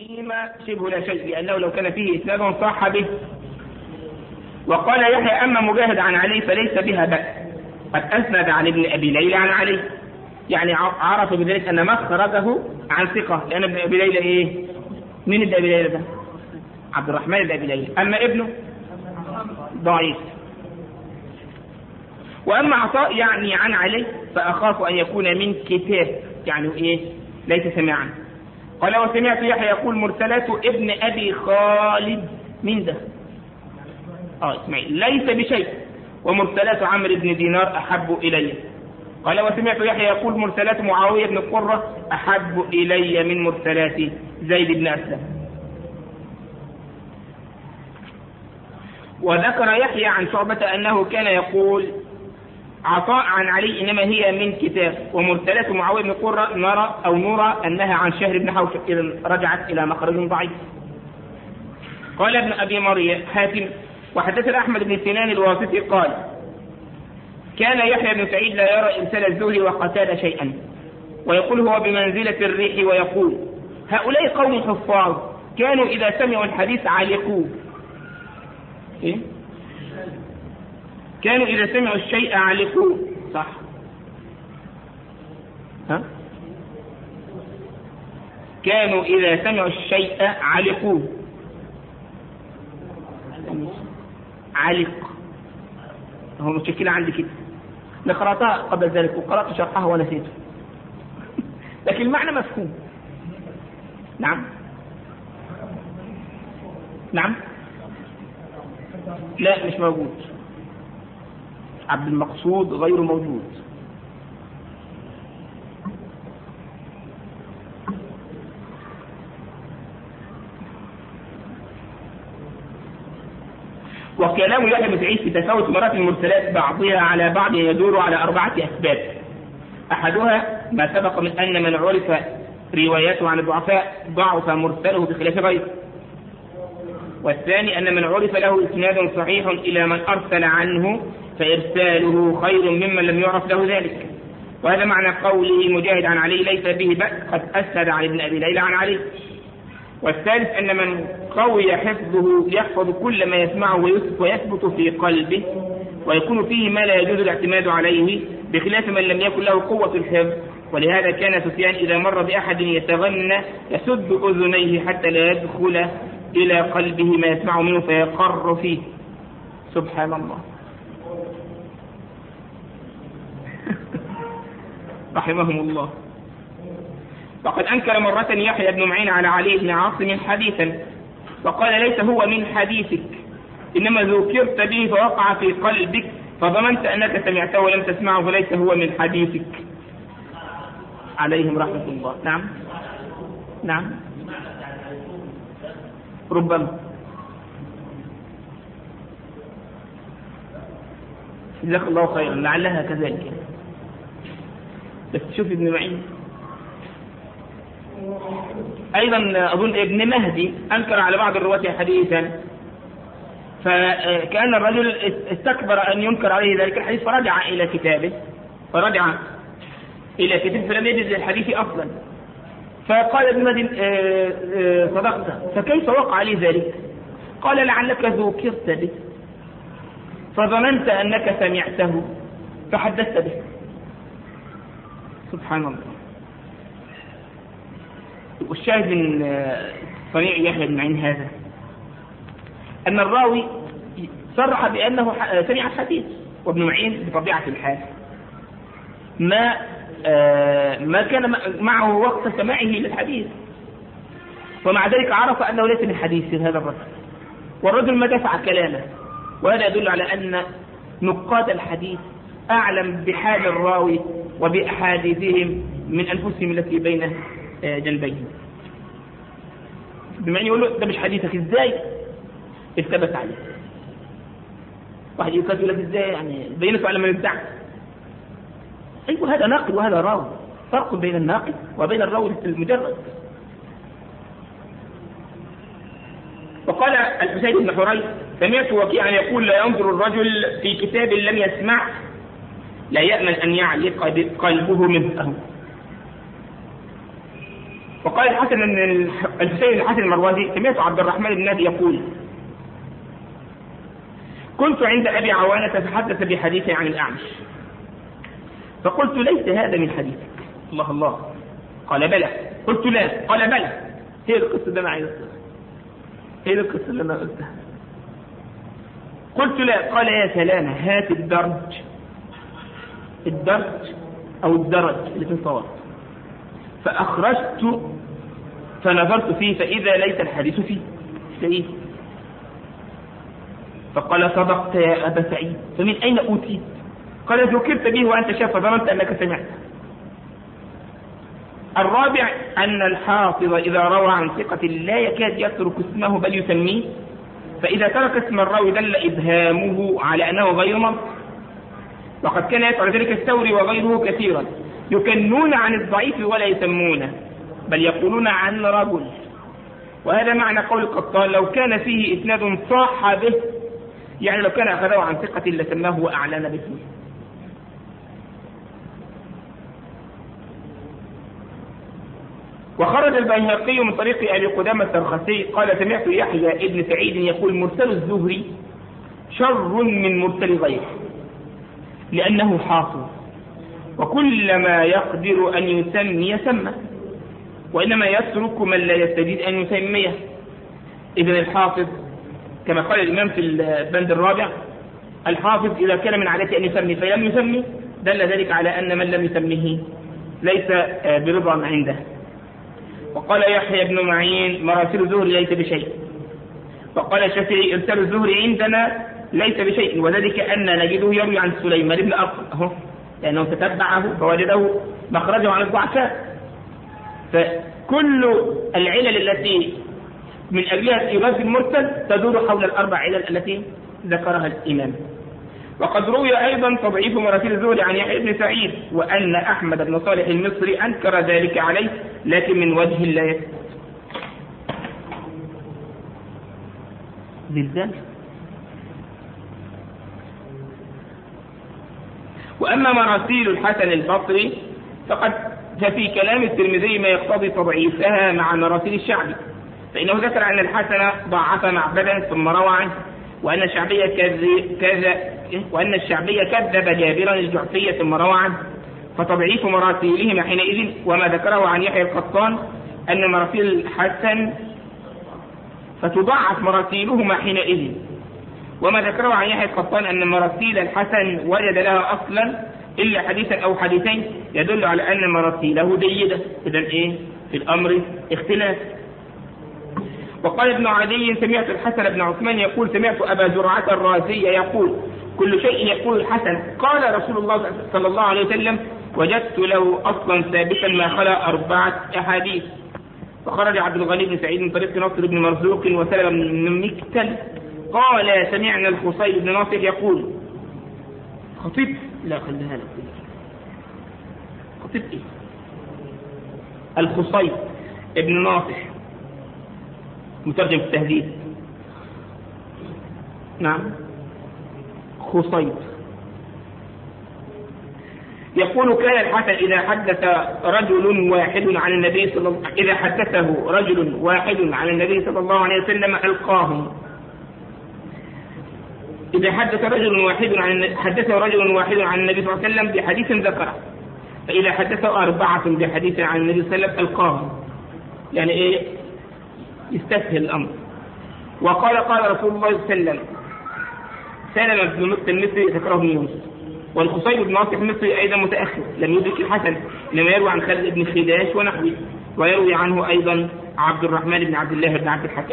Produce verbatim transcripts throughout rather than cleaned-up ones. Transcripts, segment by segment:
فيهما شبه لا شيء، لأنه لو كان فيه إسناد صح به. وقال يحيى أما مجاهد عن علي فليس بها بأس، قد أسند عن ابن أبي ليلى عن علي، يعني عرف بذلك أن مخرجه عن ثقة، لأن ابن أبي ليلى إيه؟ مين ابن أبي ليلى ده؟ عبد الرحمن بن أبي ليلى، أما ابنه ضعيف. وأما عطاء يعني عن علي فأخاف أن يكون من كتاب، يعني إيه؟ ليس سماعا. قال وسمعت يحيى يقول مرسلات ابن أبي خالد من ده آه اسمعي ليس بشيء، ومرسلات عمرو بن دينار أحب إلي. قال وسمعت يحيى يقول مرسلات معاوية بن قرة أحب إلي من مرسلات زيد بن أسلم. وذكر يحيى عن شعبة أنه كان يقول عطاء عن علي إنما هي من كتاب، ومرسلات معاوية بن قرة نرى أو نرى أنها عن شهر بن حوشب، إذا رجعت إلى مخرج ضعيف. قال ابن أبي مريم حاتم وحدثنا أحمد بن سنان الواسطي قال كان يحيى بن سعيد لا يرى إرسال الزهري وقتال شيئا، ويقول هو بمنزلة الريح، ويقول هؤلاء قوم حفاظ كانوا إذا سمعوا الحديث علقوه. إيه؟ كانوا إذا سمعوا الشيء علقوه، صح؟ ها؟ كانوا إذا سمعوا الشيء علقوه، علق هو مشكلة عندي كده، أنا قرأتها قبل ذلك وقرأت شرحها ونسيته لكن المعنى مفهوم. نعم نعم لا مش موجود، عبد المقصود غير موجود. وكلام يحيى بن سعيد في تفاوت مرات المرسلات بعضها على بعض يدور على أربعة أسباب. أحدها ما سبق من أن من عرف رواياته عن الضعفاء ضعف مرسله بخلاف غيره. والثاني أن من عرف له إسناد صحيح إلى من أرسل عنه فإرساله خير ممن لم يعرف له ذلك، وهذا معنى قوله مجاهد عن علي ليس به بأس قد أسند عن ابن أبي ليلى عن علي. والثالث أن من قوي حفظه يحفظ كل ما يسمعه ويثبت في قلبه، ويكون فيه ما لا يجوز الاعتماد عليه، بخلاف من لم يكن له قوة الحفظ. ولهذا كان سفيان إذا مر بأحد يتغنى يسد أذنيه حتى لا يدخل إلى قلبه ما يسمع منه فيقر فيه. سبحان الله رحمهم الله. فقد أنكر مرة يحيى بن معين على علي بن عاصم حديثا فقال ليس هو من حديثك، إنما ذكرت به فوقع في قلبك فظننت أنك سمعته ولم تسمعه فليس هو من حديثك. عليهم رحمة الله. نعم نعم ربما جزاك الله خيرا، لعلها كذلك. بس شوف ابن معين أيضا أظن ابن مهدي أنكر على بعض الرواة حديثا، فكأن الرجل استكبر أن ينكر عليه ذلك الحديث فرجع إلى كتابه فرجع إلى كتابه فلم يجد الحديث أصلا، فقال ابن مهدي صدقت، فكيف وقع عليه ذلك؟ قال لعلك ذكرت به فظننت أنك سمعته فحدثت به. سبحان الله. والشاهد من صنيع يحيى بن معين هذا أن الراوي صرح بأنه سمع الحديث، وابن معين بطبيعة الحال ما ما كان معه وقت سماعه للحديث، ومع ذلك عرف أنه ليس من حديث هذا الرجل، والرجل ما دفع كلامه، وهذا يدل على أن نقاد الحديث أعلم بحال الراوي وبأحاديثهم من أنفسهم التي بين جنبيهم. بما أن يقول له ده مش حديثك، إزاي التبس عليه؟ واحد يقول لك إزاي يعني بينته على من ادعى؟ أيوة هذا ناقد وهذا راوي، فرق بين الناقد وبين الراوي المجرد. وقال الحسين بن حريث سمعت وكيعا يقول لا ينظر الرجل في كتاب لم يسمع لا يأمن أن يعلق قلبه منه. وقال الحسن بن الحسين الحسن المروزي سمعت عبد الرحمن بن نادي يقول كنت عند أبي عوانة فحدث بحديث عن الأعمش فقلت ليس هذا من حديثك. الله الله. قال بلى. قلت لا. قال بلى. هي القصة اللي أنا عايزها، هي القصة اللي أنا قلتها. قلت لا. قال يا سلامة هات الدرج، الدرج أو الدرج اللي في الصواب. فأخرجت فنظرت فيه فإذا ليس الحديث فيه شيء. فقال صدقت يا أبا سعيد فمن أين أوتيت؟ قال ذكرت به وأنت شاف فظننت أنك سمعت. الرابع أن الحافظ إذا روى عن ثقة لا يكاد يترك اسمه بل يسميه، فإذا ترك اسم الراوي دل إبهامه على أنه غير منطق، وقد كان يفعل ذلك الثوري وغيره كثيرا، يكنون عن الضعيف ولا يسمونه بل يقولون عن رجل. وهذا معنى قول القطان لو كان فيه إسناد صاح به، يعني لو كان أخذه عن ثقة لسماه وأعلن باسمه. وخرج البيهقي من طريق أبي قدامة السرخسي قال سمعت يحيى ابن سعيد يقول مرسل الزهري شر من مرسل غيره لأنه حافظ وكلما يقدر أن يسمي سمى، وإنما يترك من لا يستجيد أن يسميه. إذن الحافظ كما قال الإمام في البند الرابع الحافظ إذا كان من عادته أن يسمي فلم يسمي دل ذلك على أن من لم يسميه ليس برضا عنده. وقال يحيى بن معين مراسل الزهري ليس بشيء. وقال الشافعي ارسال الزهري عندنا ليس بشيء، وذلك أن نجده يروي عن سليمان بن أرقم لأنه تتبعه فوجده مخرجه عن الضعفاء. فكل العلل التي من أجلها يراد المرسل تدور حول الأربع علل التي ذكرها الإمام. وقد روي أيضا تضعيف مراسل الزهري عن يحيى بن سعيد، وأن أحمد بن صالح المصري أنكر ذلك عليه لكن من وجه لا يثبت. زلزال. وأما مراسيل الحسن البصري فقد ففي كلام الترمذي ما يقتضي تضعيفها مع مراسيل الشعبي، فإنه ذكر أن الحسن ضعف معبدا ثم روى عنه، وأن الشعبية كذب كذا وأن الشعبية كذب جابرا الجعفية ثم روى عنه، فتضعيف مراسيلهما حينئذ. وما ذكره عن يحيى القطان أن مراسيل الحسن فتضعف مراسيلهما حينئذ، وما ذكره عن يحيى القطان أن مراسيل الحسن وجد لها أصلا إلا حديثا أو حديثين يدل على أن مراسيله جيدة. إذن إيه في الأمر اختلاف. وقال ابن عدي سمعت الحسن بن عثمان يقول سمعت أبا زرعة الرازي يقول كل شيء يقول الحسن قال رسول الله صلى الله عليه وسلم وجدت له أصلا ثابتا ما خلا أربعة أحاديث. وخرج عبد الغني بن سعيد من طريق نصر بن مرزوق وسلم بن مكتل قال سمعنا الخصيب بن ناصر يقول خطيب لا خليها لك خطيب إيه الخصيب ابن ناصر مترجم التهذيب. نعم خصيب يقول كان الحسن إذا حدث رجل واحد عن النبي صلى الله إذا حدثه رجل واحد عن النبي صلى الله عليه وسلم ألقاه. إذا حدث رجل واحد عن حدثه رجل واحد عن النبي صلى الله عليه وسلم بحديث ذكره، فإذا حدثه أربعة بحديث عن النبي صلى الله عليه وسلم ألقاه، يعني إيه يستسهل الأمر. وقال قال رسول الله صلى الله عليه وسلم سالم بن مكة المصري ذكره ابن يونس. والخصيب بن ناصر المصري أيضا متأخر لم يدرك الحسن لما يروي عن خالد بن خداش ونحوه، ويروي عنه أيضا عبد الرحمن بن عبد الله بن عبد الحكم.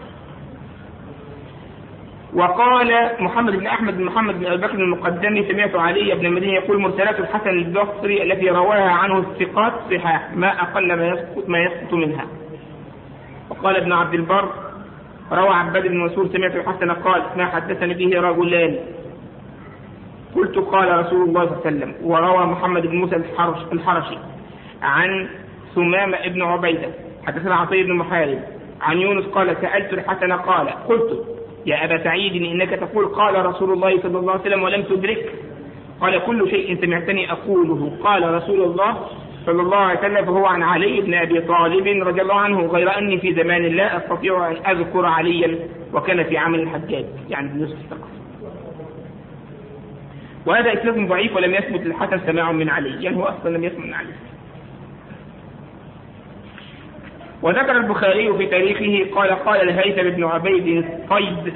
وقال محمد بن أحمد بن محمد بن أبي بكر المقدمي سمعت علي بن المديني يقول مرسلات الحسن البصري التي رواها عنه الثقات صحاح ما أقل ما يسقط ما يسقط منها. وقال ابن عبد البر روى عباد بن مسعود سمعت الحسن قال ما حدثني به رجلان قلت قال رسول الله صلى الله عليه وسلم. وروى محمد بن موسى الحرش الحرشي عن ثمامة ابن عبيدة حدثنا عطية بن محارب عن يونس قال سألت الحسن قال قلت يا أبا سعيد إنك تقول قال رسول الله صلى الله عليه وسلم ولم تدرك. قال كل شيء سمعتني أقوله قال رسول الله صلى الله عليه وسلم فهو عن علي بن أبي طالب رضي الله عنه، غير أني في زمان لا أستطيع أن أذكر عليا وكان في عمل الحجاج يعني بن يوسف الثقفي. وهذا إسناد ضعيف ولم يثبت للحسن سماع من علي، يعني هو أصلا لم يسمع من علي. وذكر البخاري في تاريخه قال قال الهيثم بن عبيد صيد،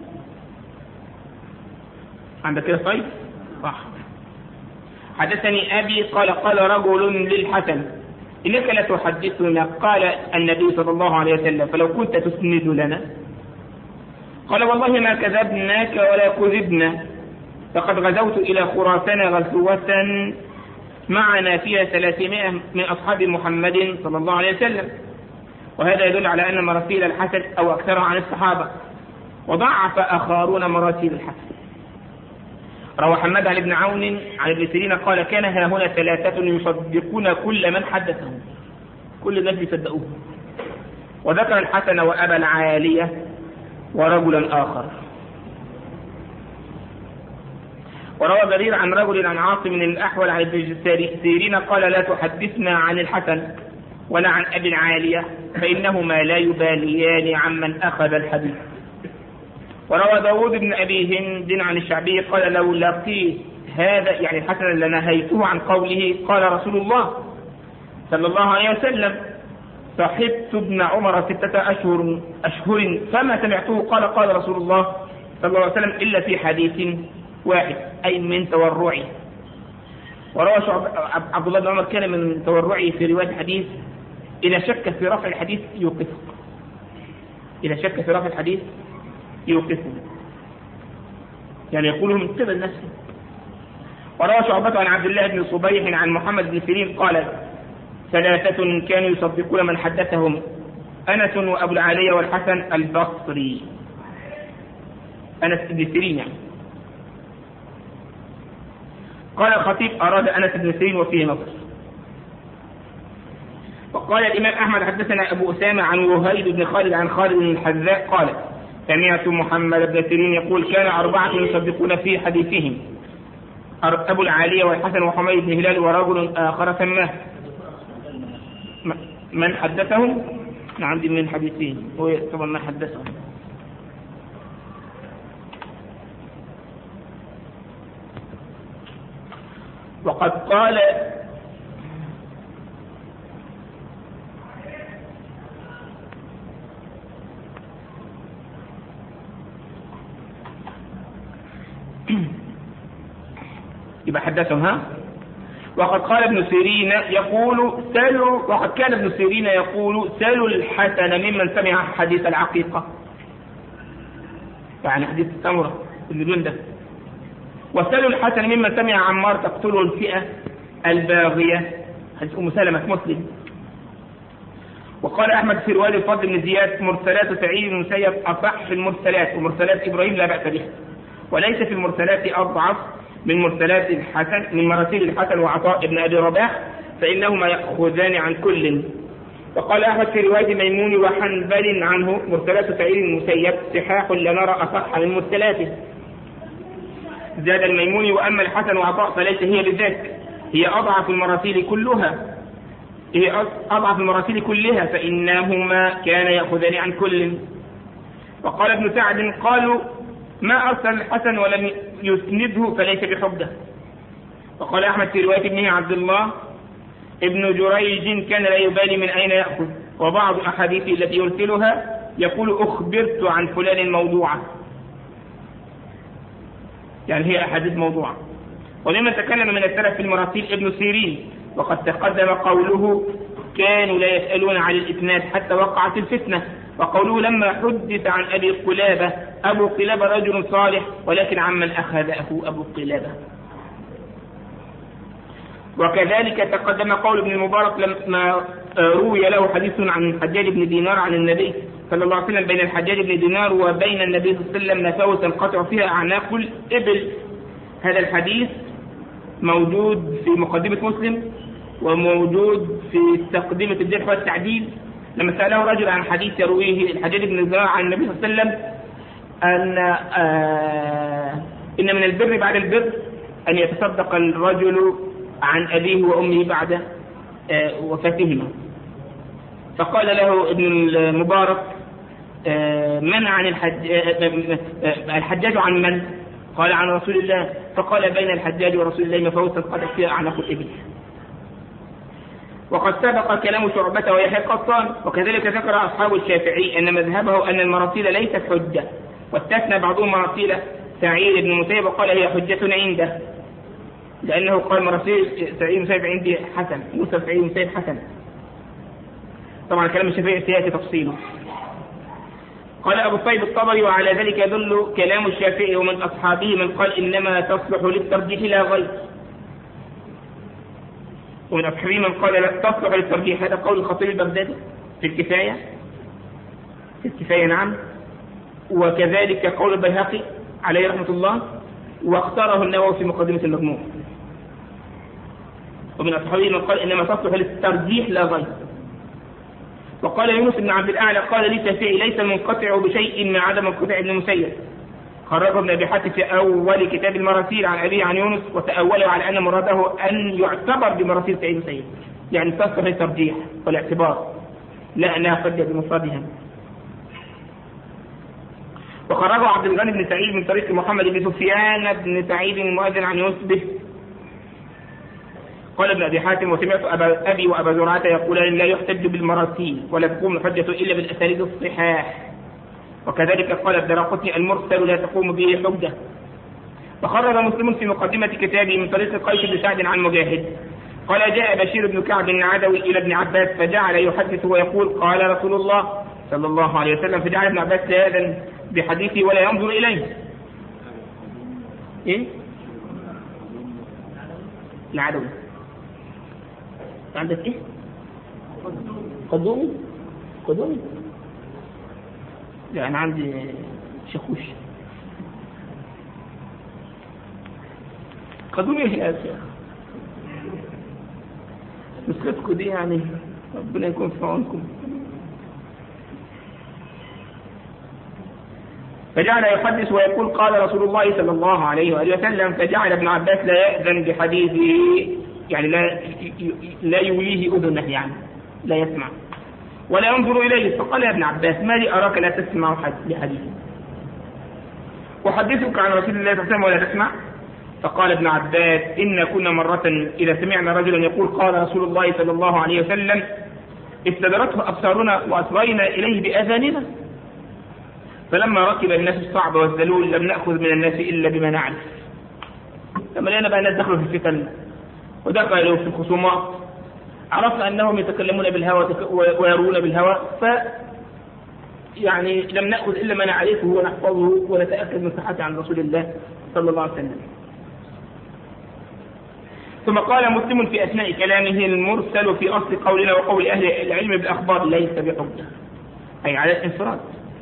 عندك كده صيد صح، حدثني أبي قال قال رجل للحسن إنك لا تحدثنا، قال النبي صلى الله عليه وسلم فلو كنت تسند لنا. قال والله ما كذبناك ولا كذبنا، فقد غزوت إلى خراسان غزوة معنا فيها ثلاثمائة من أصحاب محمد صلى الله عليه وسلم، وهذا يدل على أن مراسيل الحسن أو أكثرها عن الصحابة، وضعف آخرون مراسيل الحسن. روى حماد عن ابن عون عن ابن سيرين قال كان ها هنا ثلاثة يصدقون كل من حدثهم، كل الناس يصدقوه. وذكر الحسن وأبا العالية ورجلا آخر. وروى برير عن رجل عن عاصم من الأحول عن ابن سيرين قال لا تحدثنا عن الحسن ولا عن أبي العالية فإنهما لا يباليان عمن أخذ الحديث. وروى داود بن أبي هند عن الشعبي قال لو لقيت هذا يعني الحسن لنهيته عن قوله قال رسول الله صلى الله عليه وسلم صحبت ابن عمر ستة أشهر أشهر فما سمعته قال قال رسول الله صلى الله عليه وسلم إلا في حديث واحد أي من تورعي. وروى عبد الله بن عمر كان من تورعي في رواية الحديث إذا شك في رفع الحديث يوقفه، إذا شك في رفع الحديث يوقفه يعني يقوله من قبل نفسه. وروى شعبة عن عبد الله بن صبيح عن محمد بن سيرين قال ثلاثة كانوا يصدقون من حدثهم أنس وأبو العالية والحسن البصري، أنس بن سيرين يعني. قال الخطيب أراد أنس بن سيرين وفيه نظر. وقال الإمام أحمد حدثنا أبو أسامة عن وهيب بن خالد عن خالد بن الحذاء قال سمعت محمد بن سيرين يقول كان أربعة يصدقون في حديثهم أبو العالية والحسن وحميد بن هلال ورجل آخر سماه من حدثهم عندي من حديثهم هو طبعا ما حدثهم. وقد قال يبقى حدثهم ها. وقد قال ابن سيرين يقول سالوا وقد كان ابن سيرين يقول سالوا الحسن ممن سمع حديث العقيقة يعني حديث التمرة اللي ده، وسالوا الحسن ممن سمع عمار تقتله الفئة الباغية حديث أم سلمة مسلم. وقال أحمد في رواية الفضل بن زياد مرسلات سعيد بن مسيب أصح في المرسلات ومرسلات إبراهيم لا بأس بها، وليس في المرسلات أضعف من مرسلات الحسن من مراسيل الحسن وعطاء ابن أبي رباح فإنهما يأخذان عن كل. وقال أحمد في رواية ميمون وحنبل عنه مرسلات سعيد المسيب صحاح لا نرى أصح من مرسلاته. زاد الميموني وأما الحسن وعطاء فليس هي بذاك، هي أضعف المراسيل كلها هي أضعف المراسيل كلها فإنهما كان يأخذان عن كل. وقال ابن سعد قالوا ما أرسل الحسن ولم يسنده فليس بحجة. وقال أحمد في رواية ابنه عبد الله ابن جريج كان لا يبالي من أين يأخذ، وبعض أحاديث التي يرسلها يقول أخبرت عن فلان موضوعة يعني هي أحاديث موضوعة. ولمن تكلم من السلف في المراسيل ابن سيرين وقد تقدم قوله كانوا لا يسألون عن الإسناد حتى وقعت الفتنة، وقوله لما حدث عن أبي قلابة أبو قلابة رجل صالح ولكن عمن أخذه أبو قلابة. وكذلك تقدم قول ابن المبارك لما روي له حديث عن الحجاج بن دينار عن النبي صلى الله عليه وسلم بين الحجاج بن دينار وبين النبي صلى الله عليه وسلم نفاوة تنقطع فيها أعناق الإبل. هذا الحديث موجود في مقدمة مسلم وموجود في تقدمة الجرح والتعديل. لما سأله رجل عن حديث يرويه الحجاج بن دينار عن النبي صلى الله عليه وسلم أن آه إن من البر بعد البر أن يتصدق الرجل عن أبيه وأمه بعد وفاتهما. فقال له ابن المبارك من عن الحج... الحجاج عن من؟ قال عن رسول الله. فقال بين الحجاج ورسول الله مفوت قد فيها أعناق الإبل. وقد سبق كلام شعبة ويحيى القطان. وكذلك ذكر أصحاب الشافعي أن مذهبه أن المراسيل ليست حجة، واستثنى بعضهم مراسيل سعيد بن المسيب وقال هي حجة عنده، لأنه قال مراسيل سعيد بن المسيب عندي حسن، موسى سعيد بن المسيب حسن. طبعا كلام الشافعي سيأتي تفصيله. قال أبو الطيب الطبري وعلى ذلك يدل كلام الشافعي ومن أصحابه من قال إنما تصلح للترجيح لا غير، ومن أصحابه من قال لا تصلح للترجيح. هذا قول الخطيب البغدادي في الكفاية في الكفاية نعم، وكذلك قول البيهقي عليه رحمة الله، واختاره النووي في مقدمة المجموع. ومن أصحابه من قال إنما تصلح للترجيح لا غير. وقال يونس بن عبد الأعلى قال لي الشافعي ليس المنقطع بشيء من عدم انقطاع ابن المسيب. خرجه ابن أبي حاتم في أول كتاب المراسيل عن أبيه عن يونس، وتأوله على أن مراده أن يعتبر بمراسيل سعيد بن المسيب، يعني تصلح للترجيح والاعتبار، لا أنها حجة بمفردها. وخرجه عبد الغني بن سعيد من طريق محمد بن سفيان بن سعيد المؤذن عن يونس به. قال ابن أبي حاتم وسمعت أبا أبي وأبا زرعة يقولان لا يحتج بالمراسيل ولا تقوم الحجة إلا بالأساليب الصحاح. وكذلك قال الدراقطني المرسل لا تقوم به حجة. وخرج مسلم في مقدمة كتابه من طريق قيس بن سعد عن مجاهد قال جاء بشير بن كعب العدوي إلى ابن عباس فجعل يحدث ويقول قال رسول الله صلى الله عليه وسلم، فجعل ابن عباس لا يأذن بحديثه ولا ينظر إليه. إيه؟ العدوي عندك إيه؟ قدومي قدومي لا أنا عندي شخوش قدومي يا شيخ. نسختكم دي يعني ربنا يكون في عونكم. فجعل يحدث ويقول قال رسول الله صلى الله عليه وآله وسلم، فجعل ابن عباس لا يأذن بحديثه، يعني لا لا يوليه أذنه، يعني لا يسمع ولا ينظر إليه. فقال يا ابن عباس ما لي أراك لا تسمع لحديثه، أحدثك عن رسول الله صلى الله عليه وسلم ولا تسمع؟ فقال ابن عباس إن كنا مرة إذا سمعنا رجلا يقول قال رسول الله صلى الله عليه وسلم استدرته أبصارنا وأسرينا إليه بأذاننا، فلما ركب الناس الصعب والذلول لم نأخذ من الناس إلا بما نعرف. لما لقينا بقى الناس دخلوا في الفتن ودخلوا في الخصومات عرفنا أنهم يتكلمون بالهوى ويرون بالهوى، ف يعني لم نأخذ إلا ما نعرفه ونحفظه ونتأكد من صحته عن رسول الله صلى الله عليه وسلم. ثم قال مسلم في أثناء كلامه المرسل في أصل قولنا وقول أهل العلم بالأخبار ليس بحجة، أي على الانفراد.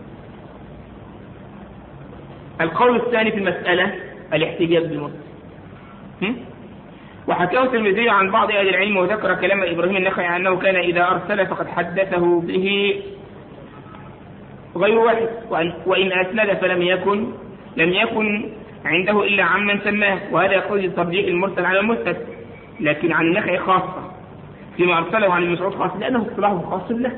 القول الثاني في المسألة الاحتجاج بالمرسل. وحكاه الترمذي عن بعض أهل العلم وذكر كلام إبراهيم النخعي أنه كان إذا أرسل فقد حدثه به غير واحد، وإن أسند فلم يكن لم يكن عنده إلا عمن سماه، وهذا يقتضي ترجيح المرسل على المسند، لكن عن النخعي خاصة فيما أرسله عن المسعود خاصة لأنه اصطلاحه خاص له.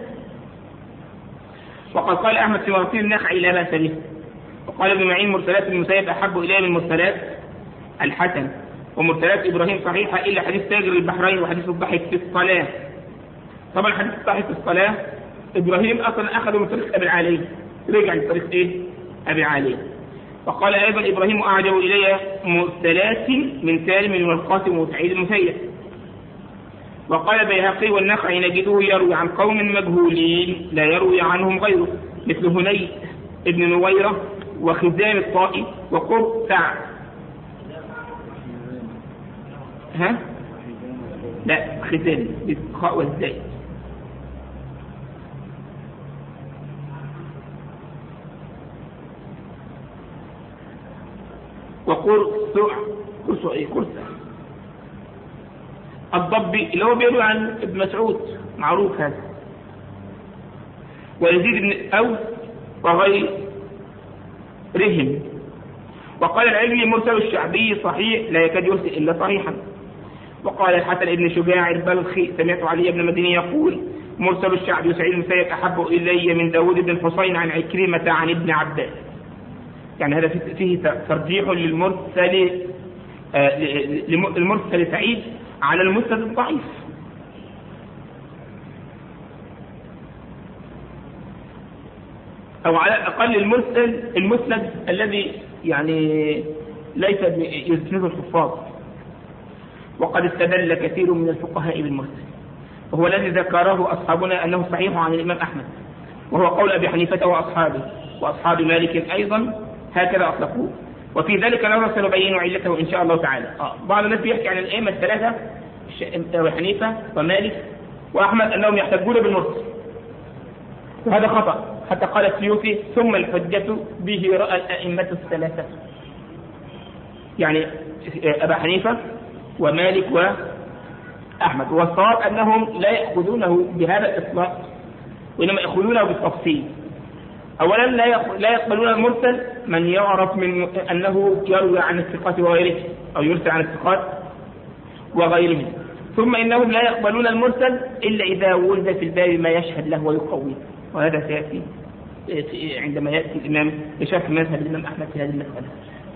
وقد قال أحمد في مرسل النخعي لا بأس به. وقال ابن معين مرسلات المسيب أحب إليه من مرسلات الحسن، ومرسلات إبراهيم صحيحة إلا حديث تاجر البحرين وحديث الضحك في الصلاة. طبعا حديث الضحك في الصلاة إبراهيم أصلا أخذه من طريق أبي العالي، رجع لطريق إيه؟ أبي العالي. وقال أيضا إبراهيم أعجب إلي مرسلات من سالم والقاسم وسعيد المسيب. وقال بيهقي والنخعي نجده يروي عن قوم مجهولين لا يروي عنهم غيره، مثل هني ابن نويرة وخزام الطائي وقرب سعد. ها؟ لا خزام بالخاء والزاي. وقرصع قرصع ايه قرصع الضبي اللي هو بيروي عن ابن مسعود معروف هذا. ويزيد بن أوس وغيرهم. وقال العلمي مرسل الشعبي صحيح لا يكاد يرسل إلا صحيحا. وقال الحسن بن شجاع البلخي سمعت علي بن المديني يقول مرسل الشعبي وسعيد المسيب أحب إلي من داود بن الحصين عن عكرمة عن ابن عباس. يعني هذا فيه ترجيح للمرسل المرسل سعيد على المسند الضعيف. أو على الأقل المرسل المسند الذي يعني ليس يسنده الحفاظ. وقد استدل كثير من الفقهاء بالمرسل، وهو الذي ذكره أصحابنا أنه صحيح عن الإمام أحمد، وهو قول أبي حنيفة وأصحابه وأصحاب مالك أيضا هكذا أطلقوه. وفي ذلك نرى سنبين علته إن شاء الله تعالى. آه. بعض الناس يحكي عن الأئمة الثلاثة أبي حنيفة ومالك وأحمد أنهم يحتجون بالمرسل، وهذا خطأ. حتى قال السيوطي ثم الحجة به رأى الأئمة الثلاثة، يعني أبا حنيفة ومالك وأحمد. والصواب أنهم لا يأخذونه بهذا الإطلاق، وإنما يأخذونه بالتفصيل. أولا لا يقبلون المرسل من يعرف من أنه يروي عن الثقات وغيره أو يرسل عن الثقات وغيره. ثم إنهم لا يقبلون المرسل إلا إذا ولد في الباب ما يشهد له ويقوي، وهذا سيأتي عندما يأتي الإمام لشرح مذهب الإمام أحمد في هذه المسألة.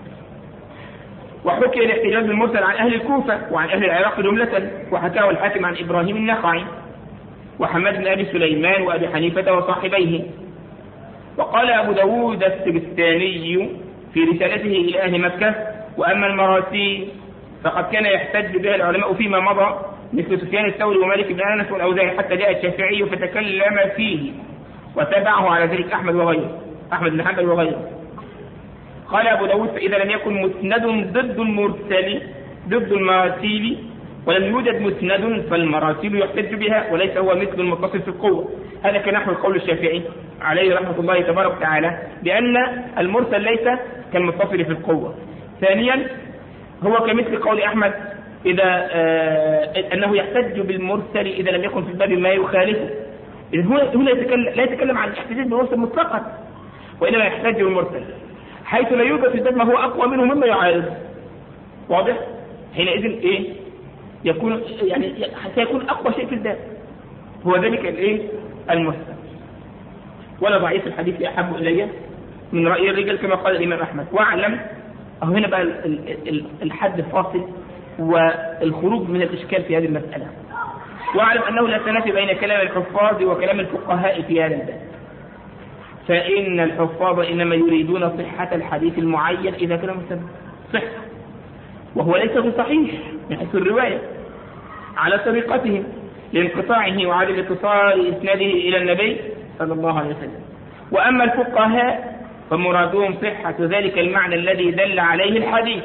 وحكي الاحتجاج بالمرسل عن أهل الكوفة وعن أهل العراق جملة، وحكاه الحاكم عن إبراهيم النخعي وحماد بن أبي سليمان وأبي حنيفة وصاحبيه. وقال أبو داود السجستاني في رسالته إلى أهل مكة وأما المراسيل فقد كان يحتج بها العلماء فيما مضى مثل سفيان الثوري ومالك بن أنس والأوزاعي، حتى جاء الشافعي فتكلم فيه وتبعه على ذلك أحمد وغيره أحمد بن حنبل وغيره. قال أبو داود فإذا لم يكن مسند ضد المرسل ضد المراسيل ولم يوجد مسند فالمراسيل يحتج بها وليس هو مثل المتصل في القوة. هذا كنحو القول الشافعي عليه رحمة الله تبارك وتعالى بأن المرسل ليس كالمتصل في القوة. ثانيا هو كمثل قول أحمد إذا آه أنه يحتج بالمرسل إذا لم يكن في الباب ما يخالفه. إذن هو لا يتكلم, لا يتكلم عن الاحتجاج بالمرسل مطلقا، وإنما يحتج بالمرسل حيث لا يوجد في الباب ما هو أقوى منه مما يعارض. واضح؟ حينئذ إيه يكون يعني سيكون أقوى شيء في الباب هو ذلك الإيه المرسل. ولا ضعيف الحديث أحب إلي من رأي الرجال كما قال الإمام أحمد. واعلم أو هنا بقى الحد الفاصل والخروج من الإشكال في هذه المسألة. واعلم أنه لا تنافي بين كلام الحفاظ وكلام الفقهاء في هذا الباب، فإن الحفاظ إنما يريدون صحة الحديث المعين إذا كان مسلم صح، وهو ليس بصحيح من حيث الرواية على طريقتهم لانقطاعه وعدم اتصال إسناده إلى النبي صلى الله عليه وسلم. وأما الفقهاء فمرادهم صحة ذلك المعنى الذي دل عليه الحديث،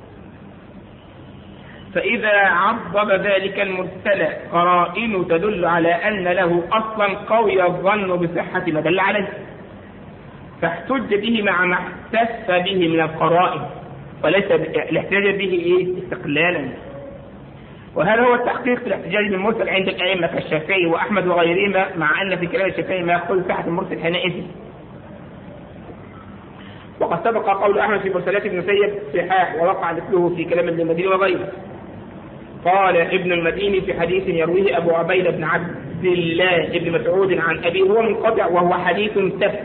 فإذا عضب ذلك المرسل قرائن تدل على أن له أصلا قوي الظن بصحة ما دل عليه فاحتج به مع ما احتف به من القرائن وليس الاحتجاج به إيه استقلالا. وهذا هو التحقيق في الاحتجاج بالمرسل عند الأئمة كالشافعي وأحمد وغيرهما، مع أن في كلام الشافعي ما يقول صحة المرسل حينئذ. وقد سبق قول أحمد في مرسلات ابن سيب صحاح ووقع مثله في كلام ابن المديني وغيره. قال ابن المديني في حديث يرويه أبو عبيدة بن عبد الله بن مسعود عن أبيه هو منقطع وهو حديث ثبت.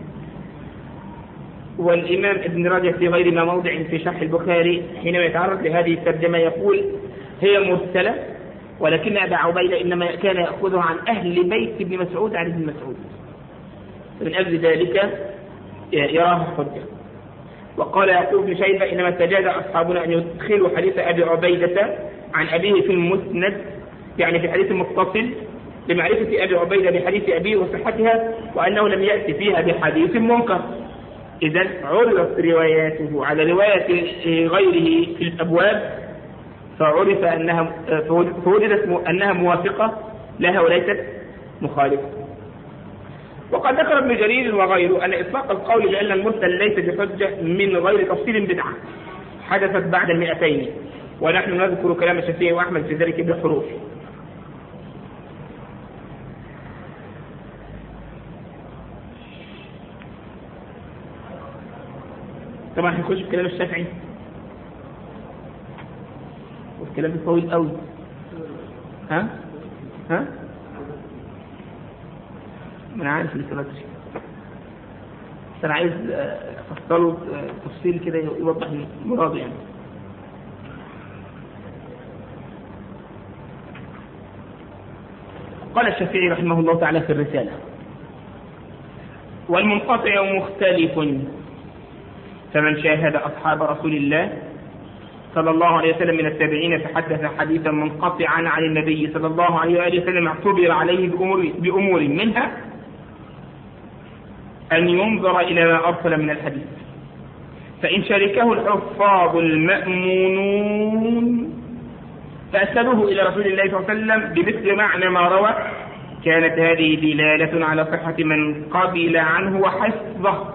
والإمام ابن رجب في غير ما موضع في شرح البخاري حينما يتعرض لهذه الترجمة يقول هي مرسلة، ولكن أبا عبيدة إنما كان يأخذها عن أهل بيت ابن مسعود عن ابن مسعود، من أجل ذلك يراه حجة. وقال يعقوب بن شيبة إنما استجاز أصحابنا أن يدخلوا حديث أبي عبيدة عن أبيه في المسند، يعني في حديث متصل لمعرفة أبي عبيدة بحديث أبيه وصحتها، وأنه لم يأتي فيها بحديث منكر. إذن عرضت رواياته على رواية غيره في الأبواب فعرف أنها فوجدت أنها موافقة لها وليست مخالفة. وقد ذكر ابن جرير وغيره أن إطلاق القول بأن المرسل ليس بحجة من غير تفصيل بدعة حدثت بعد المئتين، ونحن نذكر كلام الشافعي وأحمد في ذلك بالحروف. طبعا هنخش في كلام الشافعي الكلام ده طويل قوي. ها ها انا عارف الاستراتيجي، بس انا عايز افصله تفصيل كده يوضح المراد يعني. قال الشافعي رحمه الله تعالى في الرسالة: والمنقطع مختلف، فمن شاهد أصحاب رسول الله صلى الله عليه وسلم من التابعين فحدث حديثا منقطعا عن النبي صلى الله عليه وآله وسلم اعتبر عليه بأمور, بأمور منها أن ينظر إلى ما أرسل من الحديث، فإن شاركه الحفاظ المأمونون فأسألوه إلى رسول الله صلى الله عليه وسلم بمثل معنى ما روى، كانت هذه دلالة على صحة من قبل عنه وحفظه.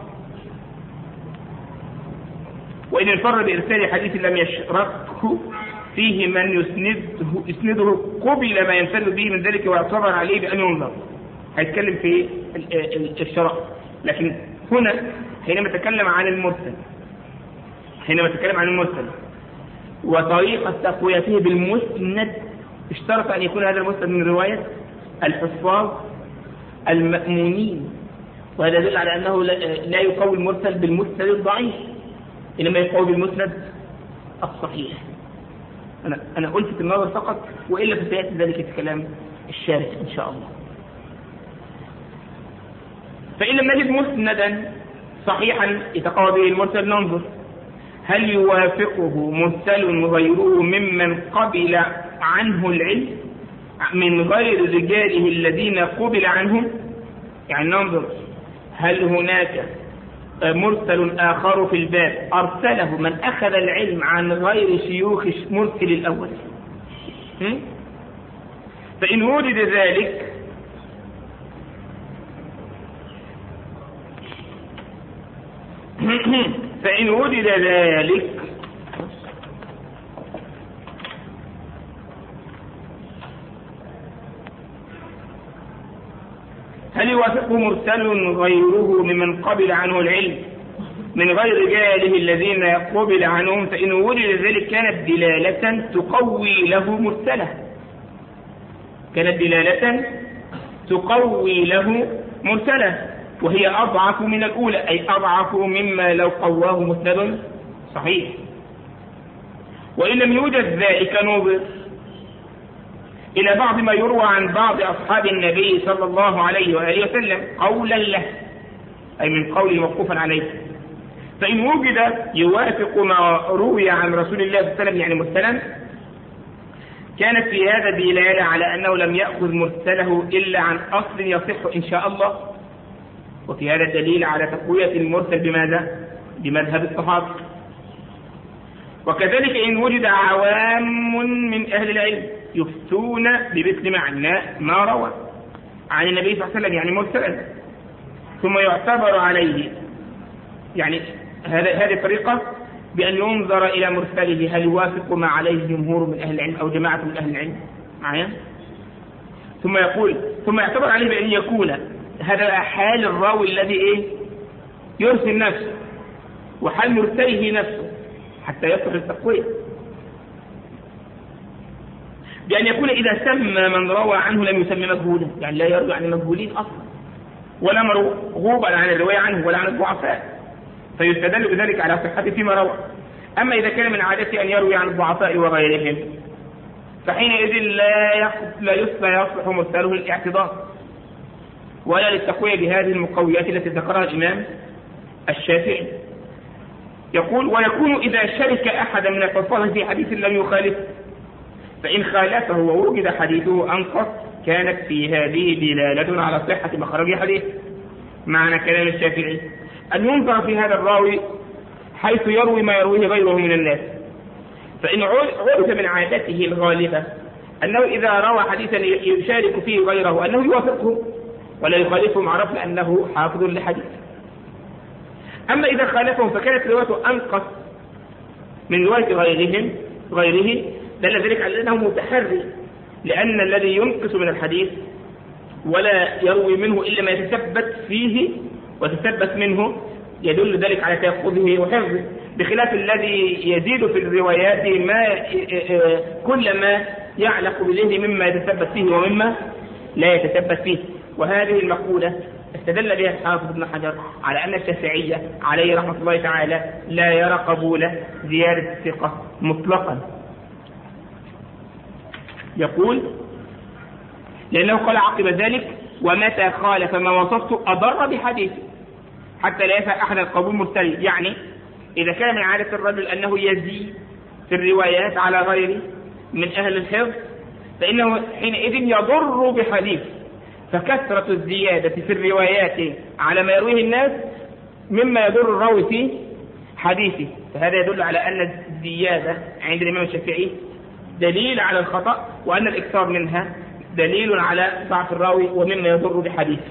وإن انفر بإرسال حديث لم يشركه فيه من يسنده, يسنده قبل ما ينفرد به من ذلك ويعتبر عليه بأن ينظر. هيتكلم في الشرع، لكن هنا حينما تكلم عن المرسل حينما تكلم عن المرسل وطريقة تقويته بالمسند، اشترط أن يكون هذا المسند من رواية الحفاظ المأمونين، وهذا يدل على أنه لا يقوي المرسل بالمسند الضعيف، إنما يقوي بالمسند الصحيح. أنا أنا قلت في النظر فقط، وإلا فسيأتي ذلك الكلام الشارح إن شاء الله. فإن لم نجد مسندا صحيحا يتقوى به المرسل ننظر هل يوافقه مرسل غيره ممن قبل عنه العلم من غير رجاله الذين قبل عنهم، يعني ننظر هل هناك مرسل آخر في الباب أرسله من أخذ العلم عن غير شيوخ مرسل الأول. فإن وجد ذلك فإن وجد ذلك هل يوافقه مرسل غيره ممن قبل عنه العلم من غير رجاله الذين قبل عنهم، فإن وجد ذلك كانت دلالة تقوي له مرسله كانت دلالة تقوي له مرسله وهي أضعف من الأولى، أي أضعف مما لو قواه مسند صحيح. وإن لم يوجد ذلك نظر إلى بعض ما يروى عن بعض أصحاب النبي صلى الله عليه وآله وسلم قولا له، أي من قوله موقوفا عليه، فإن وجد يوافق ما روي عن رسول الله صلى الله عليه وسلم يعني مرسلا، كانت في هذا دلالة على أنه لم يأخذ مرسله إلا عن أصل يصح إن شاء الله، وفي هذا الدليل على تقوية المرسل بماذا؟ بمذهب الصحابة. وكذلك إن وجد عوام من أهل العلم يفتون بمثل معنى ما روى عن النبي صلى الله عليه وسلم يعني مرسلا، ثم يعتبر عليه، يعني هذه الطريقة بأن ينظر إلى مرسله هل يوافق ما عليه جمهور من أهل العلم أو جماعة من أهل العلم معايا، ثم يقول ثم يعتبر عليه بأن يكون هذا حال الراوي الذي إيه يرسل نفسه وحال مرسله نفسه حتى يصل التقوية، بأن يكون إذا سمى من روى عنه لم يسمى مجهولا، يعني لا يروي عن المجهولين أصلا ولا مرغوبا عن الرواية عنه ولا عن الضعفاء، فيستدل بذلك على صحته فيما روى. أما إذا كان من عادته أن يروي عن الضعفاء وغيرهم فحينئذ لا لا يصلح مرسله للاعتذار ولا للتقوية بهذه المقويات التي ذكرها الإمام الشافعي. يقول: ويكون إذا شرك أحد من الحفاظ في حديث لم يخالف، فإن خالفه ووجد حديثه أنقص كانت في هذه دلالة على صحة مخرج حديث. معنى كلام الشافعي أن ينظر في هذا الراوي حيث يروي ما يرويه غيره من الناس، فإن عرف من عادته الغالبة أنه إذا روى حديثا يشارك فيه غيره أنه يوافقه ولا يخالفهم، عرفنا أنه حافظ لحديث. أما إذا خالفهم فكانت روايته أنقص من رواية غيرهم غيره دل ذلك على أنه متحري، لأن الذي ينقص من الحديث ولا يروي منه إلا ما يتثبت فيه وتثبت منه يدل ذلك على تيقظه وحفظه، بخلاف الذي يزيد في الروايات ما كل ما يعلق بالذهن مما يتثبت فيه ومما لا يتثبت فيه. وهذه المقولة استدل بها الحافظ ابن حجر على أن الشافعية عليه رحمة الله تعالى لا يرى قبول زيادة الثقة مطلقا. يقول لأنه قال عقب ذلك: ومتى خالف ما وصفت أضر بحديثه حتى لا يفهم أحد القبول مرسل. يعني إذا كان من عادة الرجل أنه يزيد في الروايات على غيره من أهل الحفظ فإنه حينئذ يضر بحديث، فكثرة الزيادة في الروايات على ما يرويه الناس مما يضر الراوي في حديثه. فهذا يدل على أن الزيادة عند الإمام الشافعي دليل على الخطأ، وأن الإكثار منها دليل على ضعف الراوي ومما يضر بحديثه.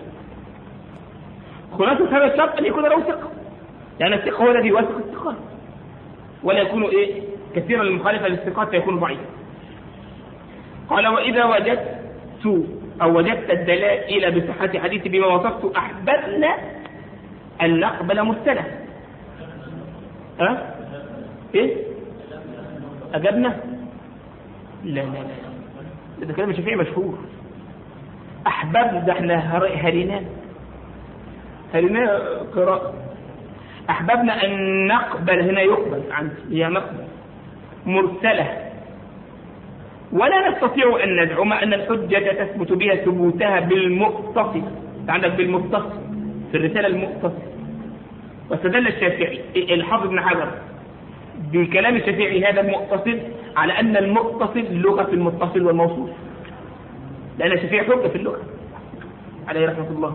خلاصة هذا الشرط أن يكون له ثقة، لأن الثقة هو الذي يوثق الثقات، ولا يكون إيه كثيرا المخالفة للثقات فيكون ضعيفا. قال: وإذا وجدت أو وجدت الدلائل بصحة حديث بما وصفت أحببنا أن نقبل مرسله. أه؟ إيه؟ أجبنا؟ لا لا لا، ده كلام الشافعي مشهور. أحببنا ده احنا هرينا هرينا قراءة. أحببنا أن نقبل، هنا يقبل عنه هي نقبل مرسله، ولا نستطيع أن ندعم أن الحجة تثبت بها ثبوتها بالمتصل. عندك بالمتصل في الرسالة المتصل. واستدل الشافعي الحافظ ابن حجر بكلام الشافعي هذا المتصل على أن المتصل لغة في المتصل والموصول، لأن الشافعي حجة في اللغة عليه رحمة الله.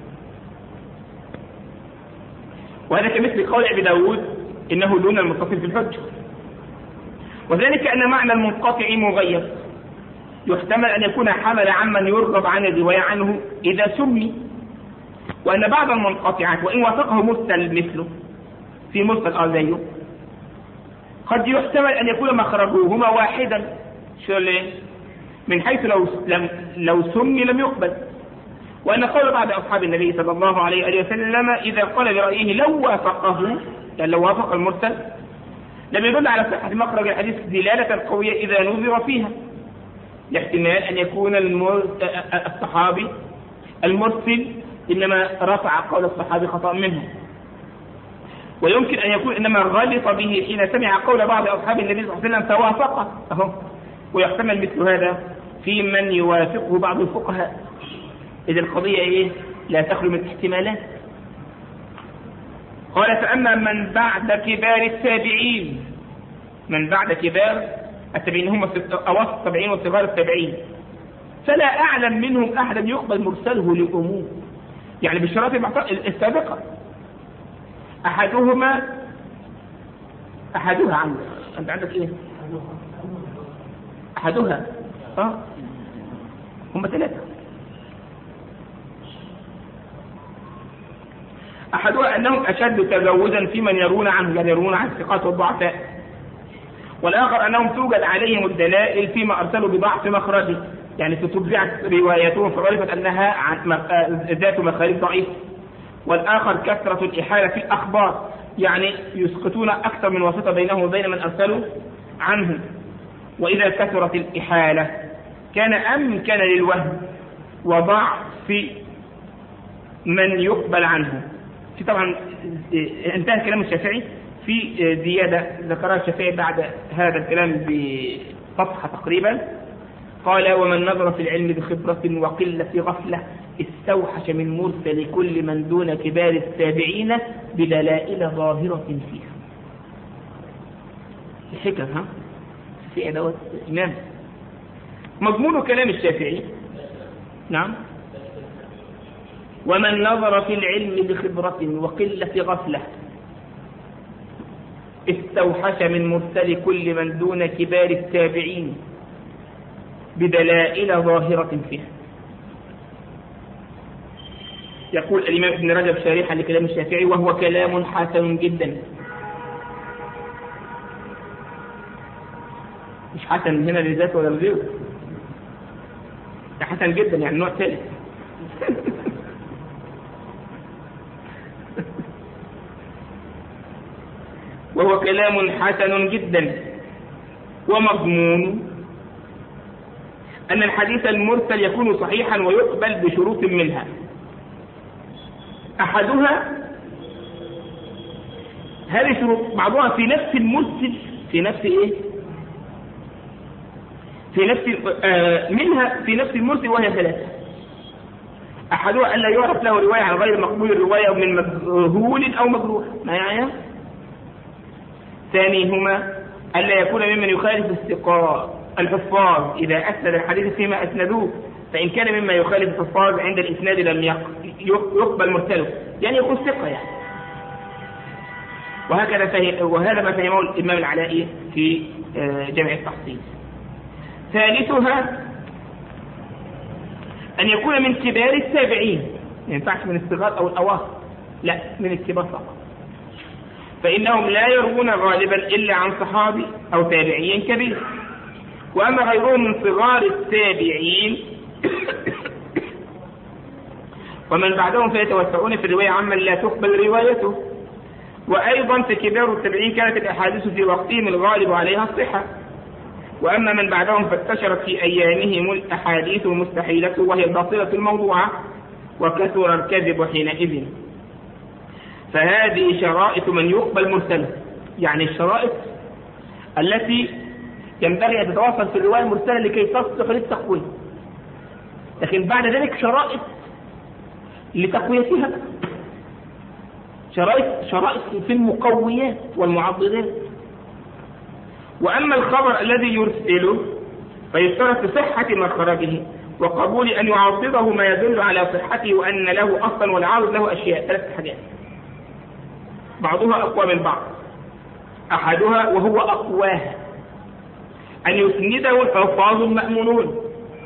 وهذا كمثل قول أبي داود إنه دون المتصل في الحجة. وذلك أن معنى المنقطع مغير، يحتمل أن يكون حمل عمن يرغب عن الرواية عنه إذا سمي، وأن بعض المنقطعات وإن وافقه مرسل مثله في مرسل آزيه قد يحتمل أن يكون مخرجهما واحدا، شو ليه؟ من حيث لو لم لو سمي لم يقبل. وأن قول بعض أصحاب النبي صلى الله عليه وسلم إذا قال برأيه لو وافقه، يعني لو وافق المرسل، لم يدل على صحة مخرج الحديث دلالة قوية إذا نظر فيها، لاحتمال أن يكون الصحابي المرسل إنما رفع قول الصحابي خطأ منه، ويمكن أن يكون إنما غلط به حين سمع قول بعض أصحاب النبي صلى الله عليه وسلم فوافقه أهو. ويحتمل مثل هذا في من يوافقه بعض الفقهاء، إذا القضية إيه؟ لا تخلو من احتمالات. قال: فأما من بعد كبار التابعين، من بعد كبار التابعين هم أوسط التابعين وصغار التابعين، فلا أعلم منهم أحدا يقبل مرسله للأمور، يعني بالشرائط السابقة. أحدهما أحدها عندك أنت عندك إيه؟ أحدها آه هم ثلاثة. أحدها أنهم أشد تزوجا في من يرون عنه، يعني يرون عن الثقات والضعفاء. والآخر أنهم توجد عليهم الدلائل فيما أرسلوا بضعف مخرجه، يعني تتبعت رواياتهم فعرفت أنها ذات مخارج ضعيف. والآخر كثرة الإحالة في الأخبار، يعني يسقطون أكثر من واسطة بينهم وبين من أرسلوا عنه. وإذا كثرت الإحالة كان أمكن للوهم وضعف من يقبل عنه. في طبعا انتهى كلام الشافعي في زيادة ذكرها الشافعي بعد هذا الكلام بصفحة تقريبا. قال: ومن نظر في العلم بخبرة وقلة غفلة استوحش من مرسل كل من دون كبار التابعين بدلائل ظاهرة فيها. الحكم ها في أدوات إمام مضمون كلام الشافعي. نعم. ومن نظر في العلم بخبرة وقلة غفلة استوحش من مرسل كل من دون كبار التابعين بدلائل ظاهرة فيها. يقول الإمام ابن رجب شارحا لكلام الشافعي: وهو كلام حسن جدا. مش حسن هنا لذاته ولا لغيره، ده حسن جدا يعني نوع ثالث. وهو كلام حسن جدا. ومضمون أن الحديث المرسل يكون صحيحا ويقبل بشروط منها. أحدها هذه شروط، بعضها في نفس المرسل، في نفس إيه؟ في نفس آه منها في نفس المرسل، وهي ثلاثة. أحدها ألا يعرف له رواية عن غير مقبول الرواية أو من مجهول أو مجروح. ما يعني؟ ثانيهما ألا يكون ممن يخالف الثقات الحفاظ إذا أسند الحديث فيما أسندوه، فإن كان مما يخالف الحفاظ عند الإسناد لم يقبل مرسله، يعني يكون ثقة يعني. وهكذا فهم، وهذا ما فهمه الإمام العلائي في جامع التحصيل. ثالثها أن يكون من كبار التابعين، ما ينفعش من الصغار أو الأواسط، لا، من الكبار فقط، فإنهم لا يروون غالبا إلا عن صحابي أو تابعي كبير. وأما غيرهم من صغار التابعين ومن بعدهم فيتوسعون في الرواية عمن لا تقبل روايته. وأيضا في كبار التابعين كانت الأحاديث في وقتهم الغالب عليها الصحة، وأما من بعدهم فانتشرت في أيامهم الأحاديث المستحيلة وهي الباطلة الموضوعة، وكثر الكذب حينئذ. فهذه شرائط من يقبل مرسله، يعني الشرائط التي ينبغي أن تتواصل في الرواية المرسلة لكي تصلح للتقوية. لكن بعد ذلك شرائط لتقويتها، شرائط شرائط في المقويات والمعضدات. وأما الخبر الذي يرسله فيشترط صحة مخرجه وقبول أن يعضده ما يدل على صحته وأن له أصلا والعارض له أشياء. ثلاث حاجات بعضها أقوى من بعض. أحدها وهو أقواها أن يسنده الحفاظ المأمونون.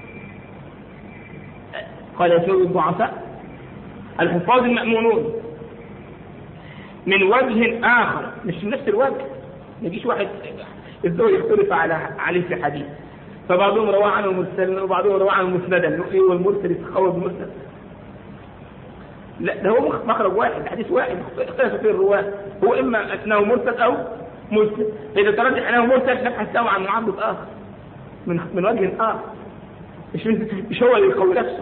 قال يسوي الضعفاء الحفاظ المأمونون من وجه آخر، مش من نفس الوجه. ما يجيش واحد الزوج يختلف على عليه في حديث، فبعضهم رواه عنه مرسلا وبعضهم رواه عنه مسندا، والمرسل يتخوض مرسل. لا، ده هو مخرج واحد، حديث واحد اختلف فيه الرواه، هو إما أنه مرسل أو مرسل. إذا ترجح أنه مرسل نبحث سوا عن معضد آخر من من وجه آخر، مش مش هو اللي يقوي نفسه.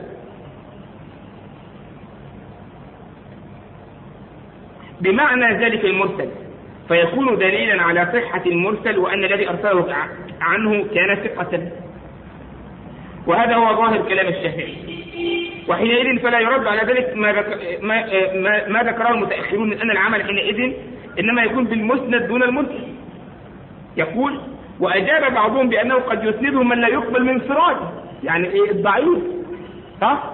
بمعنى ذلك المرسل فيكون دليلا على صحة المرسل وأن الذي أرسله عنه كان ثقة. وهذا هو ظاهر كلام الشافعي. وحينئذ فلا يرد على ذلك ما ما ما, ما ذكره المتأخرون من أن العمل حينئذ إنما يكون بالمسند دون المرسل. يقول: وأجاب بعضهم بأنه قد يسنده من لا يقبل من انفراده، يعني إيه الضعيف، صح؟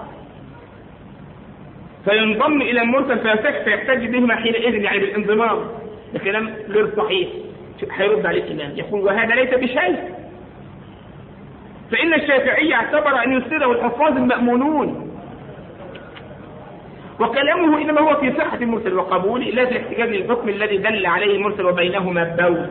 فينضم إلى المرسل فيصح فيحتج بهما حينئذ، يعني بالانضمام. ده كلام غير صحيح، هيرد عليه الإمام يقول: وهذا ليس بشيء، فإن الشافعي اعتبر أن يسنده الحفاظ المأمونون، وكلامه إنما هو في صحة المرسل وقبوله لا في الاحتجاج للحكم الذي دل عليه المرسل وبينهما بول.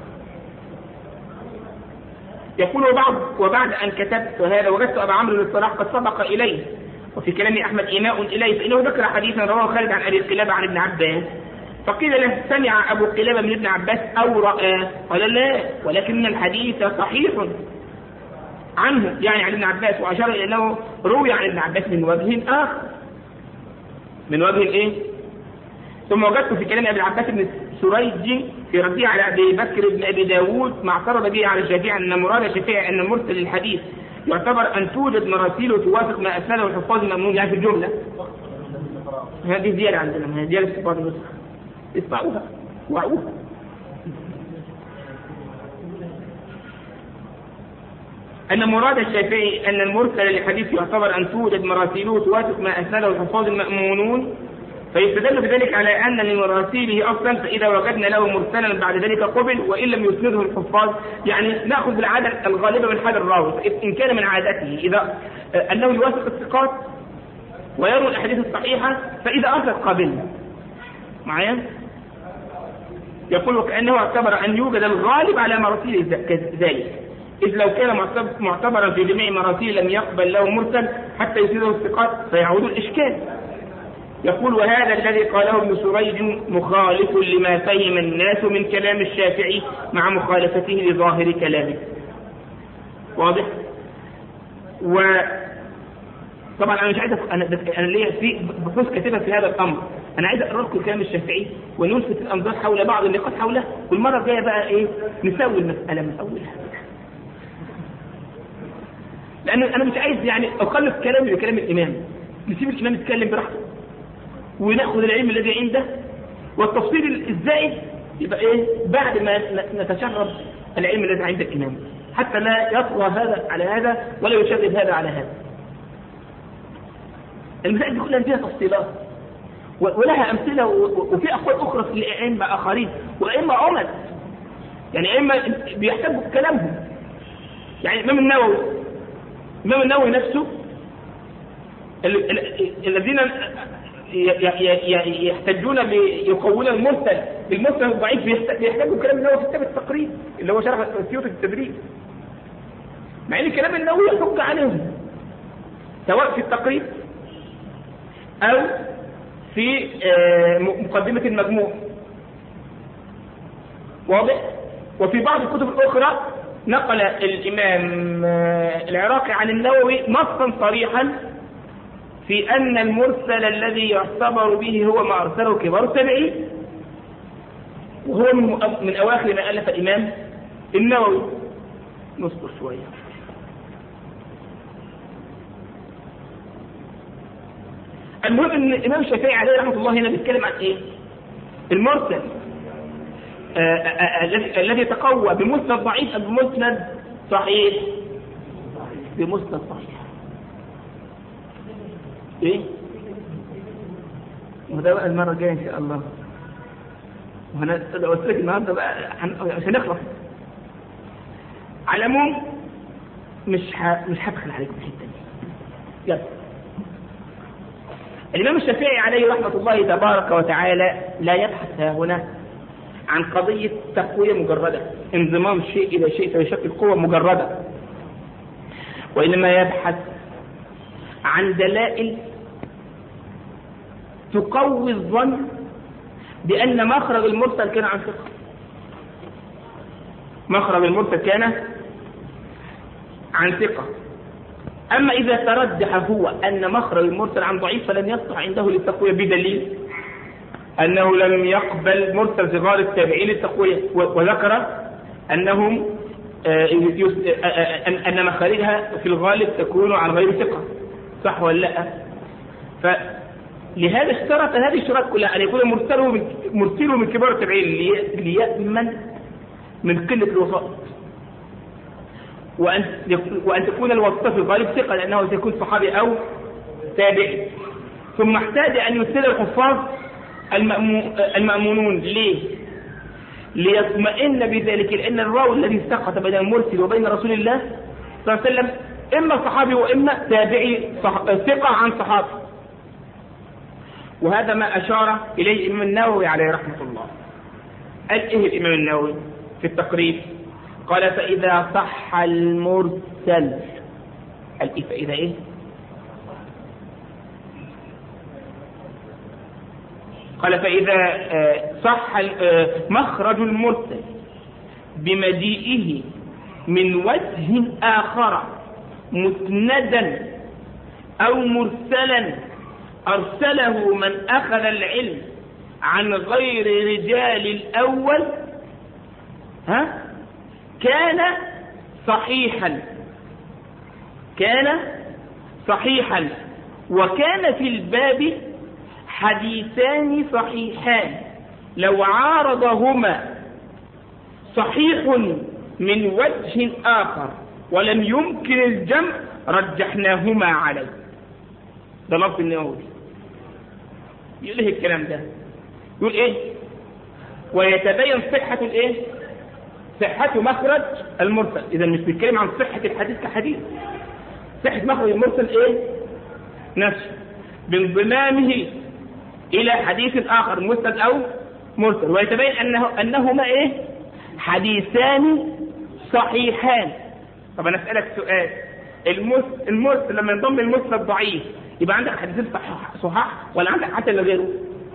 يقول: وبعد, وبعد أن كتبت هذا وجدت أبا عمرو بن الصلاح قد سبق إليه، وفي كلام أحمد إيماء إليه، فإنه ذكر حديثا رواه خالد عن أبي قلابة عن ابن عباس، فقيل له: سمع أبو قلابة من ابن عباس أو رآه؟ قال: لا، ولكن الحديث صحيح عنه، يعني عن ابن عباس، وأشار إلى أنه روي عن ابن عباس من وجه آخر. من وجه إيه؟ ثم وجدت في كلام أبي العباس بن سريج في رده على أبي بكر بن أبي داود ما اعترض به على الشافعي أن مراد الشافعي أن المرسل للحديث يعتبر أن توجد مراسيل توافق ما أسنده الحفاظ المأمون، يعني في الجملة. هذه زيادة عندنا، هذه زيادة استفاضة النسخ، اسمعوها وعوها. أن مراد الشافعي أن المرسل للحديث يعتبر أن توجد مراسيله توافق ما أسنده الحفاظ المأمونون، فيستدل بذلك على أن لمراسيله أصلا، فإذا وجدنا له مرسلا بعد ذلك قبل، وإن لم يسنده الحفاظ، يعني نأخذ بالعادة الغالبة من حال الراوي، إن كان من عادته إذا أنه يوافق الثقات ويروي الأحاديث الصحيحة، فإذا أرسل قابلنا معايا. يقول: وكأنه اعتبر أن يوجد الغالب على مراسيل ذلك، إذ لو كان معتبرا في جميع مراسيل لم يقبل له مرسل حتى يسنده الثقات فيعود الإشكال. يقول وهذا الذي قاله ابن سريج مخالف لما فهم الناس من كلام الشافعي مع مخالفته لظاهر كلامه. واضح؟ وطبعا انا مش عايز انا انا ليا في بحوث كثيره في هذا الامر، انا عايز اقرا لكم كلام الشافعي ونلفت الانظار حول بعض النقاط حوله، والمره الجايه بقى ايه نسوي المساله من اولها، لان انا مش عايز يعني اخلف كلامي بكلام الامام، نسيب الامام يتكلم براحته وناخذ العلم الذي عنده، والتفصيل الزائد يبقى ايه بعد ما نتشرب العلم الذي عند الامام، حتى لا يطغى هذا على هذا ولا يشغل هذا على هذا. المسائل دي كلها فيها تفصيلات ولها امثله، وفي اقوال اخرى في الائمه اخرين وائمه عمد، يعني ائمه بيحتجوا بكلامهم. يعني الامام النووي الامام النووي نفسه الذين يحتجون يقولون المرسل بالمرسل الضعيف بيحتاجوا كلام النووي في كتاب التقريب اللي هو شرح سيوط التدريب، مع ان كلام النووي يحج عليهم سواء في التقريب او في مقدمة المجموع. واضح؟ وفي بعض الكتب الاخرى نقل الامام العراقي عن النووي نصا صريحا في أن المرسل الذي يعتبر به هو ما أرسله كبار التابعين، وهو من, من أواخر ما ألف الإمام النووي. نصبر شوية. المهم أن الإمام الشافعي عليه رحمة الله هنا بيتكلم عن إيه؟ المرسل الذي يتقوى بمسند ضعيف أو بمسند صحيح. بمسند صحيح ايه؟ وده بقى المرة الجاية ان شاء الله، وهنا قلت النهارده بقى عشان نخلص. على العموم مش ح... مش هدخل عليكم في الحته دي. يلا. الامام الشافعي عليه رحمه الله تبارك وتعالى لا يبحث هنا عن قضيه تقويه مجرده، انضمام شيء الى شيء فيشكل قوه مجرده، وانما يبحث عن دلائل تقوي الظن بأن مخرج المرسل كان عن ثقة. مخرج المرسل كان عن ثقة. أما إذا ترجح هو أن مخرج المرسل عن ضعيف فلن يصلح عنده للتقوية بدليل أنه لم يقبل مرسل صغار التابعين للتقوية، وذكر أنهم أن مخارجها في الغالب تكون عن غير ثقة. صح ولا لا؟ فلهذا اشترط هذه الشروط كلها أن يكون مرسله من مرسله من كبار التابعين ليأمن من قلة الوسائط، وأن وأن تكون الواسطة في الغالب ثقة لأنه سيكون صحابي أو تابعي. ثم احتاج أن يرسل الحفاظ المأمونون. ليه؟ ليطمئن بذلك، لأن الراوي الذي سقط بين المرسل وبين رسول الله صلى الله عليه وسلم إما صحابي وإما تابعي ثقة عن صحابي. وهذا ما أشار إليه الإمام النووي عليه رحمة الله. قال إيه الإمام النووي في التقريب؟ قال فإذا صح المرسل. قال إيه فإذا إيه؟ قال فإذا صح مخرج المرسل بمجيئه من وجه آخر مسندا أو مرسلا أرسله من أخذ العلم عن غير رجال الأول ها كان صحيحا كان صحيحا وكان في الباب حديثان صحيحان لو عارضهما صحيح من وجه آخر ولم يمكن الجمع رجحناهما عليه. ده نص النووي. يقول له الكلام ده، يقول ايه؟ ويتبين صحة الايه؟ صحة مخرج المرسل. اذا مش بيتكلم عن صحة الحديث كحديث، صحة مخرج المرسل ايه؟ نفسه بانضمامه الى حديث اخر مسند او مرسل، ويتبين انه انهما ايه؟ حديثان صحيحان. طب انا اسالك سؤال، المرسل لما ينضم المرسل ضعيف يبقى عندك حديثين صحاح صحاح ولا عندك حسن لغيره؟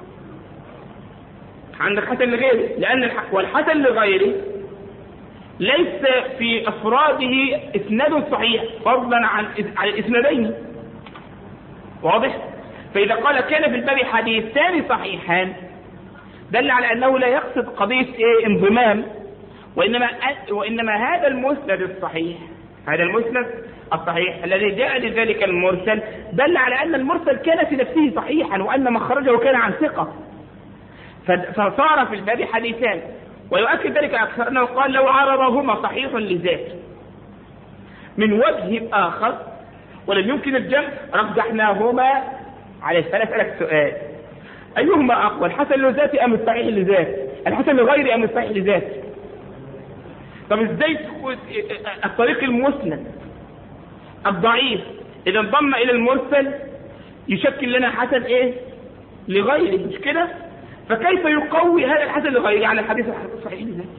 عندك حسن لغيره، لأن الح... والحسن لغيره ليس في أفراده إسناد صحيح فضلا عن عن الإسنادين. واضح؟ فإذا قال كان في الباب حديثان صحيحان دل على أنه لا يقصد قضية إيه انضمام، وإنما وإنما هذا المسند الصحيح، هذا المسند الصحيح الذي جاء لذلك المرسل دل على أن المرسل كان في نفسه صحيحا، وأن مخرجه كان عن ثقة، فصار في الباب حديثان. ويؤكد ذلك أكثر أنه قال لو عرضهما صحيح لذاته من وجه آخر ولم يمكن الجمع رجحناهما على الثلاث ألف سؤال: أيهما أقوى، الحسن لذاته أم الصحيح لذاته؟ الحسن لغيره أم الصحيح لذاته؟ طب إزاي الطريق المسند الضعيف إذا انضم إلى المرسل يشكل لنا حسن إيه لغيره، مش كده؟ فكيف يقوي هذا الحسن لغيره على الحديث الصحيح لذاته؟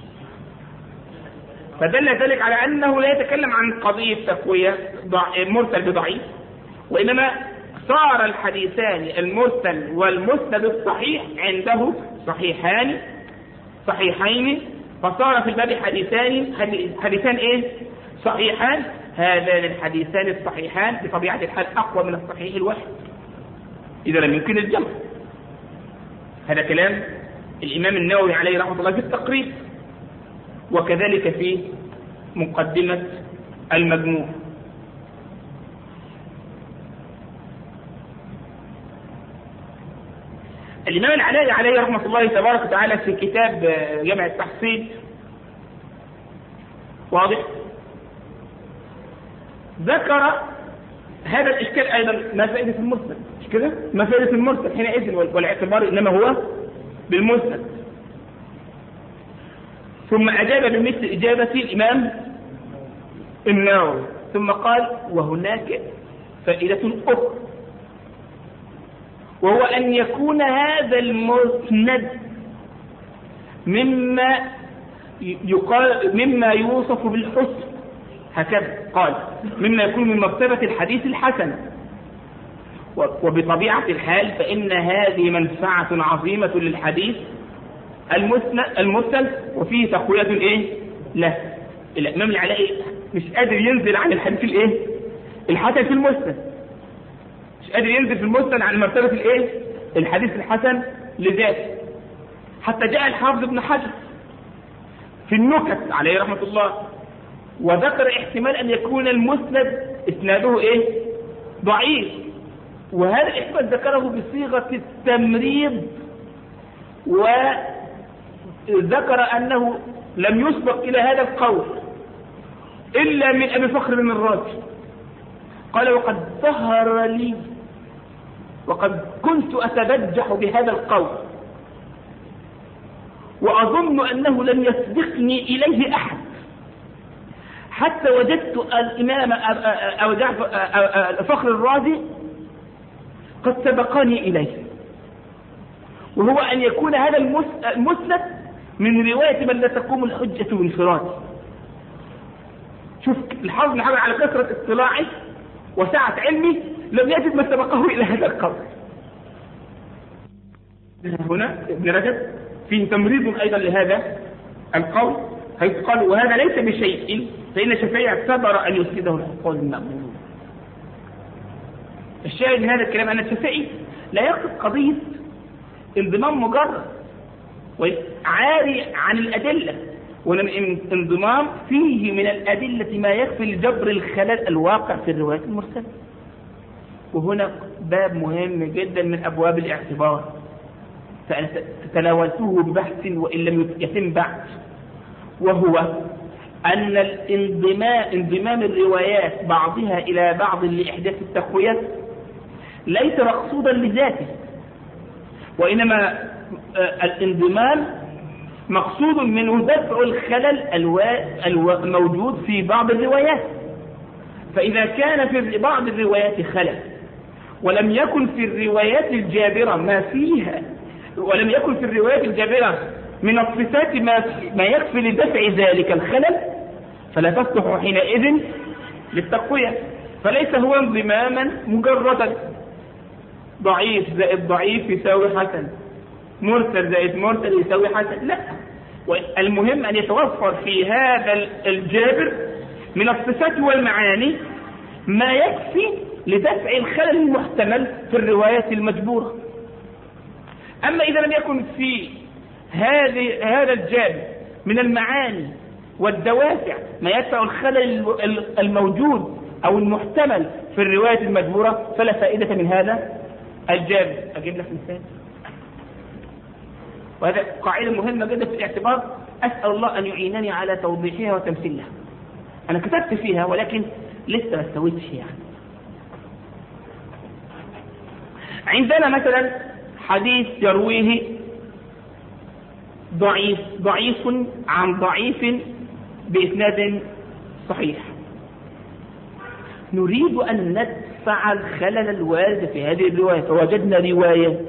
فدل ذلك على أنه لا يتكلم عن قضية تقوية مرسل بضعيف، وإنما صار الحديثان المرسل والمسند الصحيح عنده صحيحان صحيحين، فصار في الباب حديثان حديثان ايه صحيحان. هذان الحديثان الصحيحان بطبيعة الحال أقوى من الصحيح الواحد إذا لم يمكن الجمع. هذا كلام الإمام النووي عليه رحمة الله في التقريب، وكذلك في مقدمة المجموع. الإمام العلاء عليه رحمة الله تبارك وتعالى في كتاب جامع التحصيل واضح ذكر هذا الإشكال أيضا، ما فائدة المرسل، مش كده؟ ما فائدة المرسل حينئذ، والاعتبار إنما هو بالمسند. ثم أجاب بمثل إجابة الإمام النووي، ثم قال: وهناك فائدة أخرى، وهو أن يكون هذا المسند مما يقال مما يوصف بالحسن، هكذا قال، مما يكون من مرتبة الحديث الحسن. وبطبيعة الحال فإن هذه منفعة عظيمة للحديث المرسل، وفيه تقوية الايه له. الإمام العلاء مش قادر ينزل عن الحديث الايه الحسن في المسند، مش قادر ينزل في المسند عن مرتبة الايه الحديث الحسن لذاته، حتى جاء الحافظ ابن حجر في النكت عليه رحمة الله وذكر احتمال أن يكون المسند إسناده إيه ضعيف، وهذا الاحتمال ذكره بصيغة التمريض، وذكر أنه لم يسبق إلى هذا القول إلا من أبي فخر بن الرازي. قال: وقد ظهر لي وقد كنت أتبجح بهذا القول، وأظن أنه لم يسبقني إليه أحد، حتى وجدت الإمام أو فخر الرازي قد سبقني إليه، وهو أن يكون هذا المسند من رواية من لا تقوم الحجة بانفراده. شوف الحافظ بن حجر على كثرة اطلاعه وسعة علمه لم يجد ما سبقه إلى هذا القول. هنا ابن رجب فيه تمريض أيضا لهذا القول، حيث قال: وهذا ليس بشيء فإن الشافعي اعتبر أن يسنده القول المأمون. الشاهد من هذا الكلام أن الشافعي لا يقصد قضية انضمام مجرد وعاري عن الأدلة، ولم انضمام فيه من الأدلة ما يكفي لجبر الخلل الواقع في الروايات المرسلة. وهنا باب مهم جدا من أبواب الاعتبار، فأنا تناولته ببحث وإن لم يتم بعد، وهو أن الانضمام انضمام الروايات بعضها إلى بعض لإحداث التقوية ليس مقصودا لذاته، وإنما الانضمام مقصود منه دفع الخلل الموجود في بعض الروايات. فإذا كان في بعض الروايات خلل ولم يكن في الروايات الجابرة ما فيها ولم يكن في الروايات الجابرة من الصفات ما, ما يكفي لدفع ذلك الخلل، فلا تصلح حينئذ للتقوية. فليس هو انضماما مجردا ضعيف زائد ضعيف يساوي حسن، مرسل زائد مرسل يساوي حسن، لا. المهم أن يتوفر في هذا الجابر من الصفات والمعاني ما يكفي لدفع الخلل المحتمل في الروايات المجبورة. أما إذا لم يكن في هذه هذا الجابر من المعاني والدوافع ما يدفع الخلل الموجود أو المحتمل في الرواية المجبورة فلا فائدة من هذا الجابر. أجيب لك مثال، وهذا قاعدة مهمة جدا في الاعتبار، أسأل الله أن يعينني على توضيحها وتمثيلها. أنا كتبت فيها ولكن لسه ما استويتش يعني. عندنا مثلا حديث يرويه ضعيف ضعيف عن ضعيف بإسناد صحيح، نريد أن ندفع الخلل الوارد في هذه الرواية، فوجدنا روايات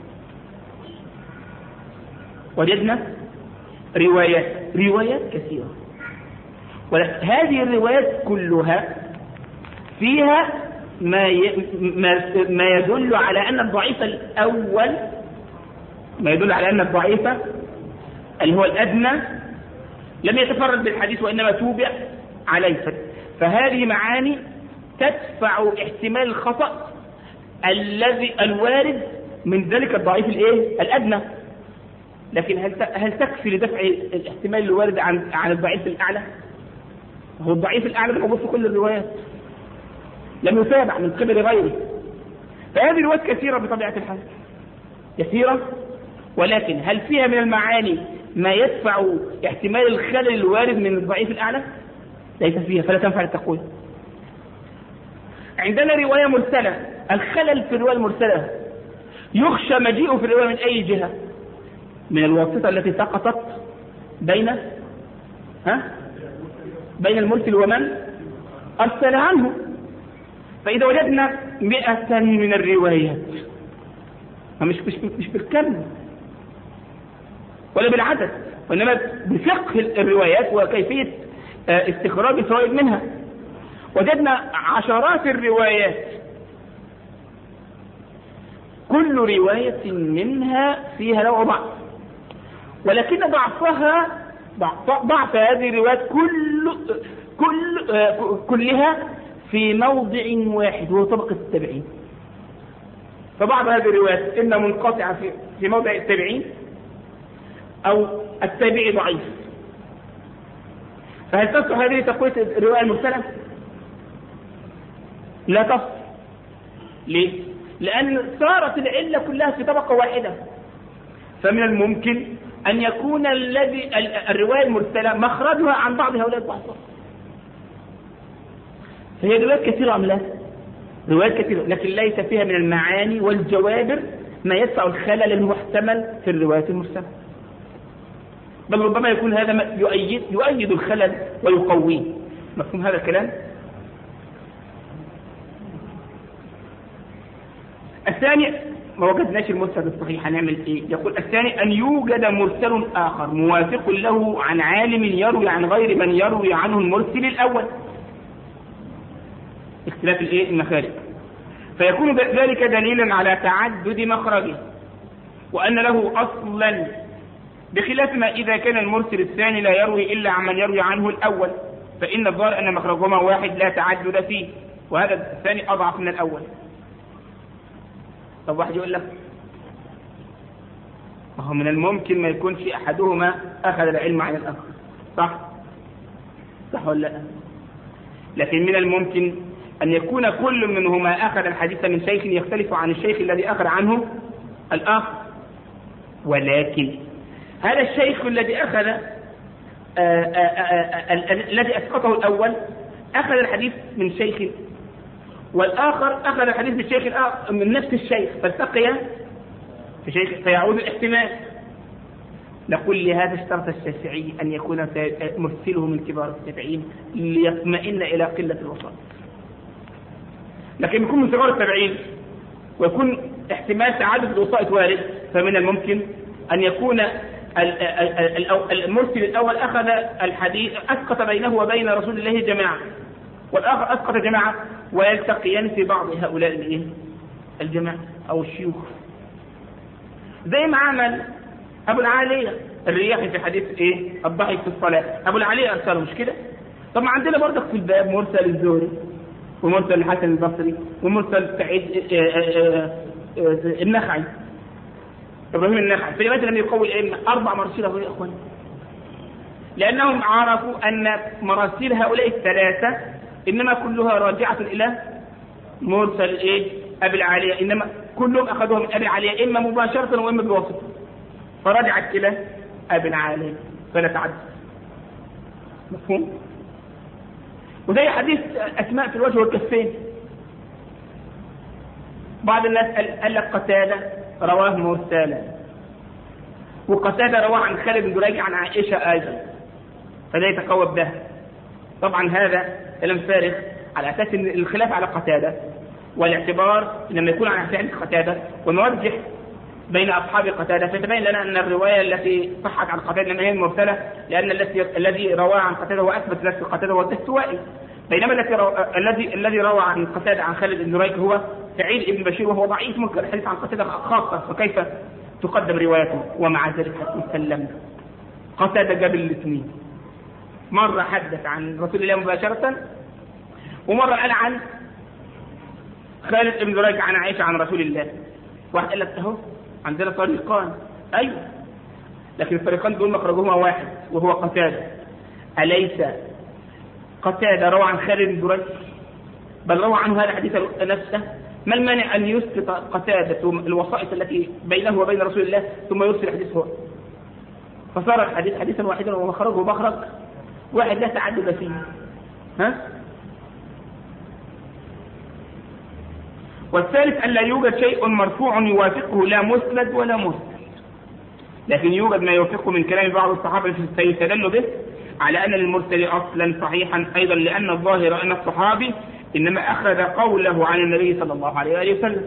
وجدنا روايات روايات كثيرة، وهذه الروايات كلها فيها ما ما يدل على أن الضعيف الأول ما يدل على أن الضعيف اللي هو الأدنى لم يتفرد بالحديث وإنما توبع عليه. فهذه معاني تدفع احتمال الخطأ الذي الوارد من ذلك الضعيف الايه الأدنى. لكن هل هل تكفي لدفع الاحتمال الوارد عن عن الضعيف الأعلى؟ هو الضعيف الأعلى موجود في كل الروايات، لم يتابع من قبل غيره. فهذه الروايات كثيرة بطبيعة الحال، كثيرة، ولكن هل فيها من المعاني ما يدفع احتمال الخلل الوارد من الضعيف الأعلى؟ ليس فيها، فلا تنفع التقويم. عندنا رواية مرسلة، الخلل في الرواية المرسلة يخشى مجيئه في الرواية من أي جهة؟ من الواسطة التي سقطت بين ها بين المرسل ومن أرسل عنه. فإذا وجدنا مئة من الروايات، مش مش مش بالكم ولا بالعدد، وإنما بفقه الروايات وكيفية استخراج الفوائد منها، وجدنا عشرات الروايات كل رواية منها فيها نوع ضعف، ولكن ضعفها ضعف هذه الروايات كل كل كلها في موضع واحد وهو طبقة التابعين. فبعض هذه الروايات إما منقطعة في في موضع التابعين أو التابعي ضعيف. فهل تصح هذه تقوية الرواية المرسلة؟ لا تصح. ليه؟ لأن صارت العلة كلها في طبقة واحدة. فمن الممكن أن يكون الذي الرواية المرسلة مخرجها عن بعض هؤلاء الضعفاء. فهي روايات كثيرة أم لا؟ روايات كثيرة، لكن ليس فيها من المعاني والجوابر ما يدفع الخلل المحتمل في الروايات المرسلة، بل ربما يكون هذا يؤيد يؤيد الخلل ويقويه. مفهوم هذا الكلام؟ الثاني ما وجدناش المرسل الصحيح، هنعمل ايه؟ يقول الثاني ان يوجد مرسل اخر موافق له عن عالم يروي عن غير من يروي عنه المرسل الاول، اختلاف الايه المخارج، فيكون ذلك دليلا على تعدد مخرجه وان له اصلا، بخلاف ما اذا كان المرسل الثاني لا يروي الا عن من يروي عنه الاول، فان الظاهر ان مخرجهما واحد لا تعدد فيه، وهذا الثاني اضعف من الاول. طب واحد يقول لك وهو من الممكن ما يكونش احدهما اخذ العلم عن الاخر، صح صح ولا لا؟ لكن من الممكن ان يكون كل منهما اخذ الحديث من شيخ يختلف عن الشيخ الذي اخذ عنه الاخر، ولكن هذا الشيخ الذي اخذ الذي اسقطه الاول اخذ الحديث من شيخ، والآخر أخذ الحديث بالشيخ الآخر من نفس الشيخ، فالتقي في شيخ فيعود الاحتمال. نقول لهذا اشترط الشافعي أن يكون مرسله من كبار التابعين ليطمئن إلى قلة الوسط، لكن يكون من صغار التابعين ويكون احتمال تعدد الوسائط وارد، فمن الممكن أن يكون المرسل الأول أخذ الحديث أسقط بينه وبين رسول الله جماعة، والآخر أسقط جماعة، ويلتقيان في بعض هؤلاء الجماعة أو الشيوخ، زي ما عمل أبو العالية الرياحي في حديث إيه الضحك في الصلاة. أبو العالية أرسله مش كده؟ طب ما عندنا برضك في الباب مرسل الزهري ومرسل الحسن البصري ومرسل سعيد النخعي إبراهيم النخعي، فلماذا لم يقوي الأئمة أربع مراسيل هؤلاء يا إخوان؟ لأنهم عرفوا أن مراسيل هؤلاء الثلاثة إنما كلها راجعة إلى مرسل إيه أبي العالية، إنما كلهم أخذوها من أبي العالية إما مباشرة وإما بواسطة، فرجعت إلى أبي العالية فلا تعدد. مفهوم؟ وزي حديث أسماء في الوجه والكفين، بعض الناس قال لك قتادة رواه مرسلا، وقتادة رواه عن خالد بن دريج عن عائشة أيضا، فده يتقوى بده. طبعا هذا كلام فارغ على أساس أن الخلاف على قتادة، والاعتبار لما يكون عن حديث قتادة ونرجح بين أصحاب قتادة، فيتبين لنا أن الرواية التي صحت عن قتادة إنما هي المرسلة، لأن الذي روى عن قتادة وأثبت نفس قتادة هو الدستوائي، بينما الذي الذي روى عن قتادة عن خالد بن دريج هو سعيد بن بشير وهو ضعيف منكر الحديث عن قتادة خاصة، فكيف تقدم روايته؟ ومع ذلك سلمنا. قتادة جاب الاثنين، مرة حدث عن رسول الله مباشرة، ومرة قال عن خالد بن دريج عن عائشة عن رسول الله. واحد قال لك اهو عندنا طريقان، ايوه، لكن الطريقان دول مخرجهما واحد وهو قتادة. أليس قتادة روى عن خالد بن دريج بل روى عنه هذا الحديث نفسه؟ ما المانع أن يسقط قتادة الوسائط التي بينه وبين رسول الله ثم يرسل الحديث هو، فصار الحديث حديثا واحدا ومخرجه مخرج واحد لا تعدد فيه. ها؟ والثالث أن لا يوجد شيء مرفوع يوافقه لا مسند ولا مسند، لكن يوجد ما يوافقه من كلام بعض الصحابة فيستدل به على أن المرسل أصلا صحيحا أيضا، لأن الظاهر أن الصحابي إنما أخذ قوله عن النبي صلى الله عليه وسلم.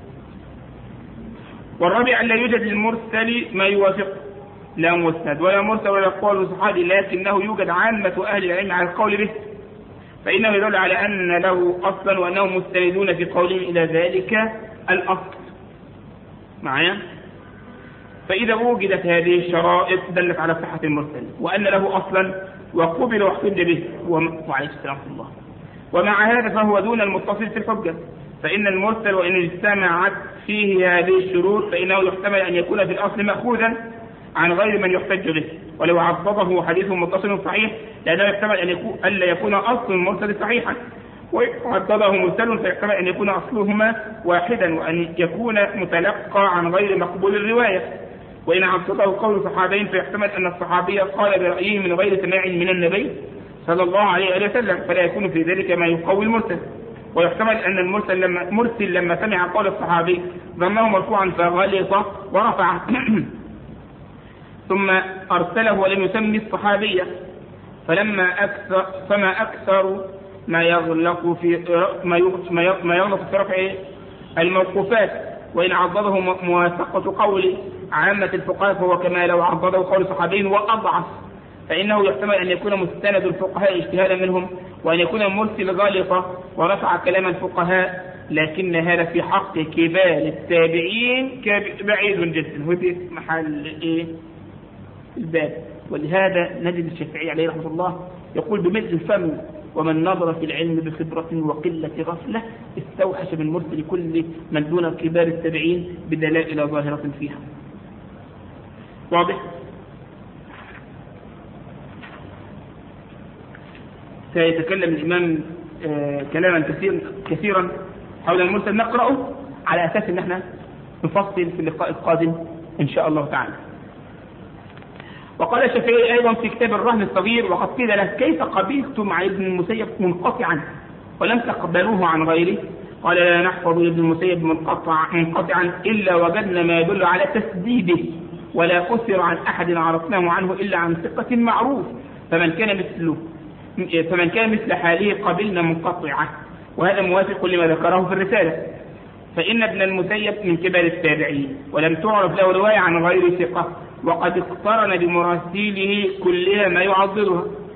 والرابع أن لا يوجد للمرسل ما يوافقه لا مسند ولا مرسل ولا قول الصحابي، لكنه يوجد عامة أهل العلم على القول به، فإنه يدل على أن له أصلا وأنهم مستندون في قولهم إلى ذلك الأصل. معايا؟ فإذا وجدت هذه الشرائط دلت على صحة المرسل وأن له أصلا وقبل واحتج به، وعليه السلام الله. ومع هذا فهو دون المتصل في الحجة، فإن المرسل وإن اجتمعت فيه هذه الشروط فإنه يحتمل أن يكون في الأصل مأخوذا عن غير من يحتج به، ولو عضده حديث متصل صحيح لأنه يحتمل أن يكون ألا يكون أصل المرسل صحيحا، وعضده مرسل فيحتمل أن يكون أصلهما واحدا وأن يكون متلقى عن غير مقبول الرواية. وإن عضده قول صحابين فيحتمل أن الصحابي قال برأيه من غير سماع من النبي صلى الله عليه وسلم، فلا يكون في ذلك ما يقوي المرسل. ويحتمل أن المرسل لما مرسل لما سمع قول الصحابي ظنه مرفوعا فغلط ورفع ثم أرسله ولم يسمي الصحابية، فلما أكثر فما أكثر ما يغلق في ما يغلق في رفع الموقوفات. وإن عضده موافقة قول عامة الفقهاء فهو كما لو عضده قول صحابين وأضعف، فإنه يحتمل أن يكون مستند الفقهاء اجتهادا منهم، وأن يكون المرسل غالطا ورفع كلام الفقهاء، لكن هذا في حق كبار التابعين بعيد جدا، وفي محل إيه الباب. ولهذا نجد الشافعي عليه رحمه الله يقول بمثل الفم: ومن نظر في العلم بخبرة وقلة غفلة استوحش من مرسل كل من دون كبار التابعين بدلائل ظاهرة فيها. واضح؟ سيتكلم الإمام آه كلاما كثير كثيرا حول المرسل، نقرأه على أساس أن احنا نفصل في اللقاء القادم إن شاء الله تعالى. وقال الشافعي أيضا في كتاب الرهن الصغير: وقد قيل له كيف قبلتم عن ابن المسيب منقطعا ولم تقبلوه عن غيره؟ قال: لا نحفظ ابن المسيب منقطع منقطعا إلا وجدنا ما يدل على تسديده، ولا قصر عن أحد عرفناه عنه إلا عن ثقة معروف، فمن كان مثله فمن كان مثل حاله قبلنا منقطعا. وهذا موافق لما ذكره في الرسالة، فإن ابن المسيب من كبار التابعين ولم تعرف له رواية عن غير ثقة، وقد اقترن بمراسيله كلها ما يعضلها.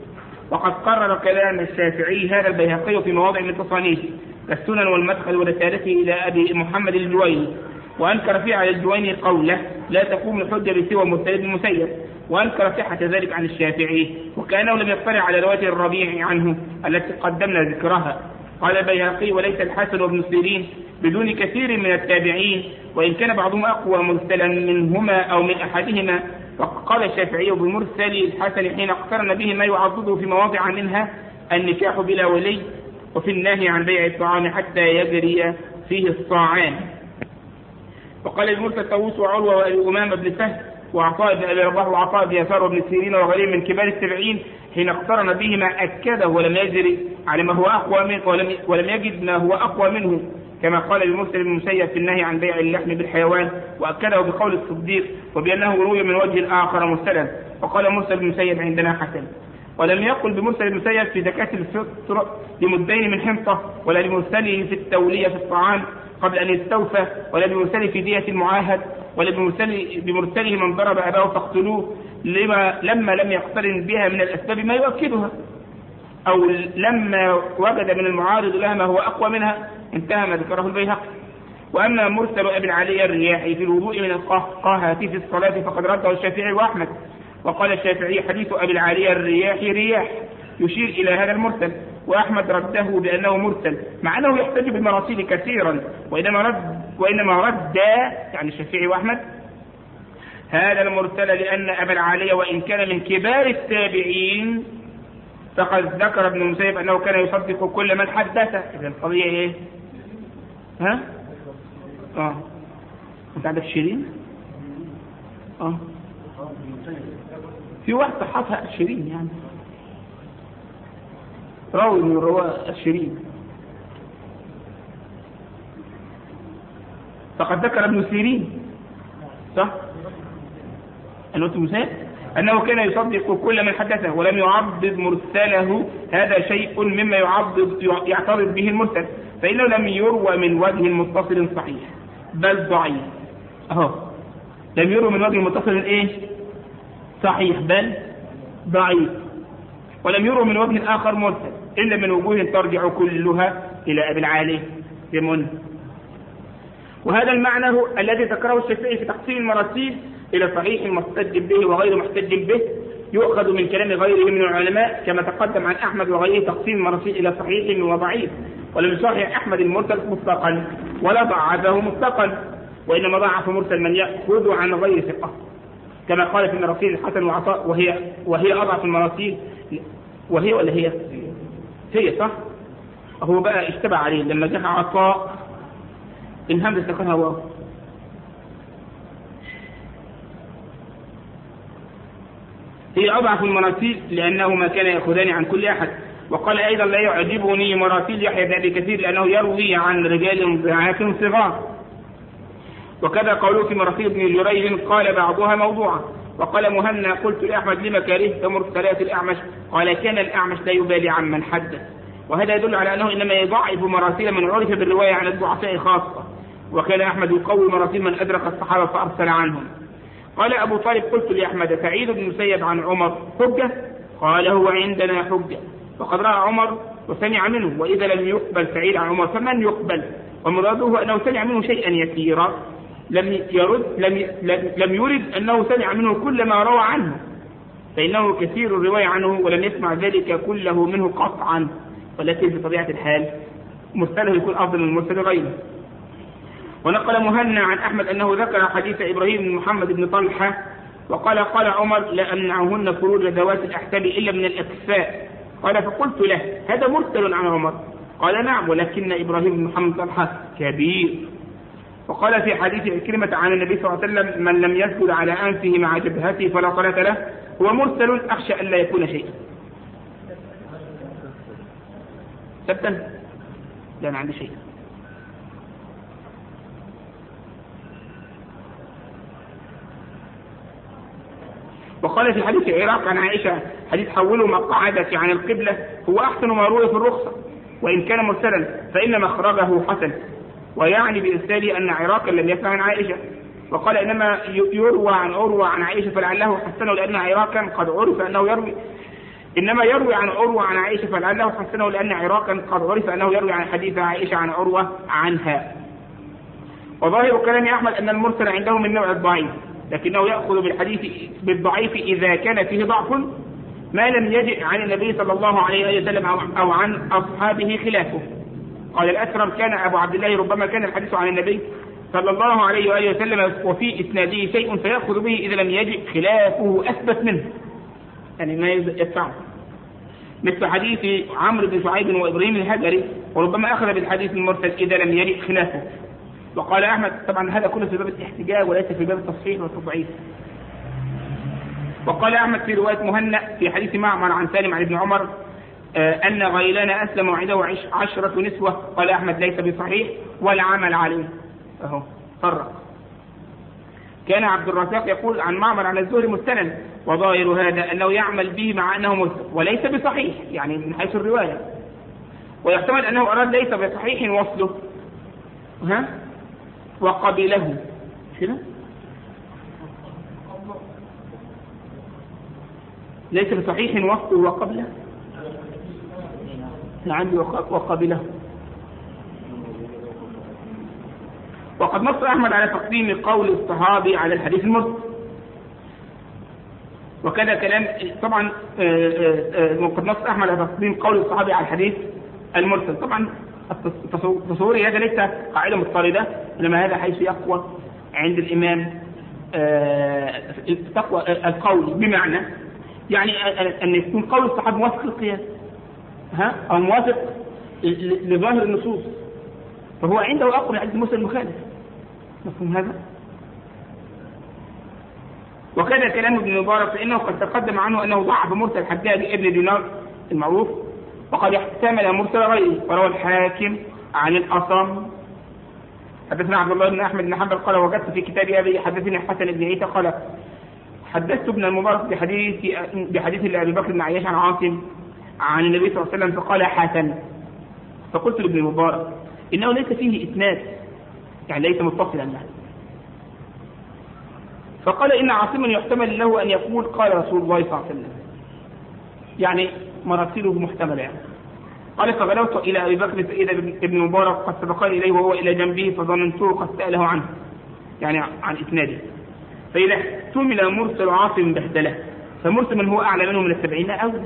وقد قرر كلام الشافعي هذا البيهقي في مواضع من تصانيفه كالسنن والمدخل ورسالته إلى أبي محمد الجويني، وأنكر فيه على الجويني قوله لا تقوم الحجة بسوى مرسل بن المسيب، وأنكر صحة ذلك عن الشافعي، وكأنه لم يطلع على رواية الربيع عنه التي قدمنا ذكرها. قال البيهقي وليس الحسن وابن سيرين بدون كثير من التابعين، وإن كان بعضهم أقوى مرسلا منهما أو من أحدهما. وقال الشافعي بمرسل الحسن حين اقترن به ما يعضده في مواضع منها النكاح بلا ولي، وفي النهي عن بيع الطعام حتى يجري فيه الصاعان. وقال المرسل طاووس وعروة وأبي أمامة بن سهل وعطاء بن أبي رباح وعطاء بن يسار وابن سيرين وغيرهم من كبار التابعين حين اقترن به ما أكده ولم يجري على ما هو أقوى منه ولم, ولم يجد ما هو أقوى منه، كما قال المرسل بن المسيب في النهي عن بيع اللحم بالحيوان، وأكده بقول الصديق وبأنه روي من وجه آخر مرسلا. وقال مرسل بن المسيب عندنا حسن. ولم يقل بمرسل المسيب في زكاة الفطر لمدين من حنطة، ولا بمرسله في التولية في الطعام قبل أن يستوفى، ولا بمرسله في دية المعاهد، ولا بمرسله من ضرب أباه فاقتلوه لما لما لم يقترن بها من الأسباب ما يؤكدها، أو لما وجد من المعارض لها ما هو أقوى منها، انتهى ما ذكره البيهقي. وأما مرسل أبي العالية الرياحي في الوضوء من القهقهة في الصلاة فقد رده الشافعي وأحمد. وقال الشافعي حديث أبي العالية الرياحي رياح يشير إلى هذا المرسل، وأحمد رده بأنه مرسل مع أنه يحتج بالمراسيل كثيرا، وإنما رد وإنما رد يعني الشافعي وأحمد هذا المرسل لأن أبا العالية وإن كان من كبار التابعين فقد ذكر ابن المسيب أنه كان يصدق كل من حدث. إذا القضية إيه؟ ها؟ آه أنت عندك شيرين؟ آه في واحد صحتها الشيرين يعني راوي من رواة الشيرين. فقد ذكر ابن سيرين صح؟ أنه المسيب أنه كان يصدق كل من حدثه ولم يعضد مرسله، هذا شيء مما يعضد يعترض به المرسل، فإنه لم يروى من وجه متصل صحيح بل ضعيف. أهو لم يروى من وجه متصل إيه؟ صحيح بل ضعيف، ولم يروى من وجه آخر مرسل إلا من وجوه ترجع كلها إلى أبي العالي يمن. وهذا المعنى هو الذي ذكره الشافعي في تقسيم المراسيل إلى صحيح محتج به وغير محتج به، يؤخذ من كلام غيره من العلماء كما تقدم عن أحمد وغيره تقسيم المراسيل إلى صحيح وضعيف، ولم يصحح أحمد المرسل مطلقا ولا ضعفه مطلقا، وإنما ضعف مرسل من يأخذ عن غير ثقة، كما قال في المراسيل الحسن وعطاء وهي وهي أضعف المراسيل. وهي ولا هي؟ هي صح؟ هو بقى اشتبه عليه لما جاء عطاء الهمزة سكنها واو. هي أضعف المراسيل لأنه ما كان يأخذان عن كل أحد. وقال أيضا لا يعجبني مراسيل يحيى بن أبي كثير لأنه يروي عن رجال ضعاف صغار. وكذا قوله في مراسيل ابن جريج قال بعضها موضوعة. وقال مهنا قلت لأحمد لما كرهت مرسلات الأعمش؟ قال كان الأعمش لا يبالي عن من حدث. وهذا يدل على أنه إنما يضعف مراسيل من عرف بالرواية عن الضعفاء خاصة، وكان أحمد يقوي مراسيل من أدرك الصحابة فأرسل عنهم. قال أبو طالب قلت لأحمد سعيد بن المسيب عن عمر حجة؟ قال هو عندنا حجة، وقد رأى عمر وسمع منه، وإذا لم يقبل سعيد عن عمر فمن يقبل؟ ومراده أنه سمع منه شيئا يسيرا، لم يرد لم لم يرد أنه سمع منه كل ما روى عنه، فإنه كثير الرواية عنه ولم يسمع ذلك كله منه قطعا، والتي بطبيعة الحال مرسله يكون أفضل من مرسل غيره. ونقل مهنا عن أحمد أنه ذكر حديث إبراهيم بن محمد بن طلحة وقال قال عمر لا أمنعهن خروج ذوات الأحساب إلا من الأكفاء. قال فقلت له هذا مرسل عن عمر؟ قال نعم، ولكن إبراهيم بن محمد طلحة كبير. وقال في حديث عكرمة عن النبي صلى الله عليه وسلم من لم يسجد على أنفه مع جبهته فلا صلاة له، هو مرسل أخشى أن لا يكون شيئا. ثبتا؟ لا أنا عندي شيء. وقال في حديث العراق عن عائشة حديث حولوا مقعدتي عن القبلة هو أحسن ما روي في الرخصة وإن كان مرسلا فإن مخرجه حسن، ويعني بإرساله أن عراقا لم يسمع عن عائشة. وقال إنما يروى عن عروة عن عائشة فلعله حسنه لأن عراقا قد عرف أنه يروي إنما يروي عن عروة عن عائشة فلعله حسنه لأن عراقا قد عرف أنه يروي عن حديث عائشة عن عروة عنها. وظاهر كلام أحمد أن المرسل عنده من نوع الضعيف، لكنه يأخذ بالحديث بالضعيف إذا كان فيه ضعف ما لم يجئ عن النبي صلى الله عليه وسلم أو عن أصحابه خلافه. قال الأسرم كان أبو عبد الله ربما كان الحديث عن النبي صلى الله عليه وآله وسلم وفي إسناده شيء فيأخذ به إذا لم يجئ خلافه أثبت منه، يعني ما يدفعه، مثل حديث عمرو بن شعيب وإبراهيم الهجري، وربما أخذ بالحديث المرسل إذا لم يجئ خلافه. وقال أحمد طبعا هذا كله في باب الاحتجاج وليس في باب التصحيح والتضعيف. وقال أحمد في رواية مهنأ في حديث معمر عن سالم عن ابن عمر أن غيلان أسلم وعنده عشرة نسوة، قال أحمد ليس بصحيح ولا عمل عليه. أهو فرق. كان عبد الرزاق يقول عن معمر عن الزهري مستند، وظاهر هذا أنه يعمل به مع أنه مرسل وليس بصحيح، يعني من حيث الرواية، ويحتمل أنه أراد ليس بصحيح وصله ها وقبله كده، ليس بصحيح وصله وقبله، عندي وقبله. وقد نص أحمد على تقديم قول الصحابي على الحديث المرسل، وكذا كلام طبعا قد نص أحمد على تقديم قول الصحابي على الحديث المرسل. طبعا تصوري هذا ليس قاعدة مضطردة، إنما هذا حيث يقوى عند الإمام تقوى القول، بمعنى يعني أن يكون قول الصحابي موافق للقياس ها أو موافق لظاهر النصوص، فهو عنده أقوى عند المرسل المخالف. مفهوم هذا؟ وكذا كلام ابن مبارك فإنه قد تقدم عنه أنه ضعف مرسل الحجاج ابن دينار المعروف، وقد احتمل مرسل غيره. وروى الحاكم عن الأصم حدثنا عبد الله بن أحمد بن حنبل قال وجدت في كتاب أبي حدثني حسن بن عيسى قال حدثت ابن المبارك بحديث بحديث لأبي بكر بن عياش عن عاصم عن النبي صلى الله عليه وسلم فقال حسن. فقلت لابن المبارك إنه ليس فيه إسناد، يعني ليس متصلا يعني. فقال إن عاصما يحتمل له أن يقول قال رسول الله صلى الله عليه وسلم، يعني مراسله محتملة يعني. قال فغلوت إلى أبي بكر فإذا ابن مبارك قد سبقني إليه وهو إلى جنبه فظننته قد سأله عنه، يعني عن إسناده. فإذا احتمل مرسل عاصم بهدله فمرسل من هو أعلى منه من السبعين أولى.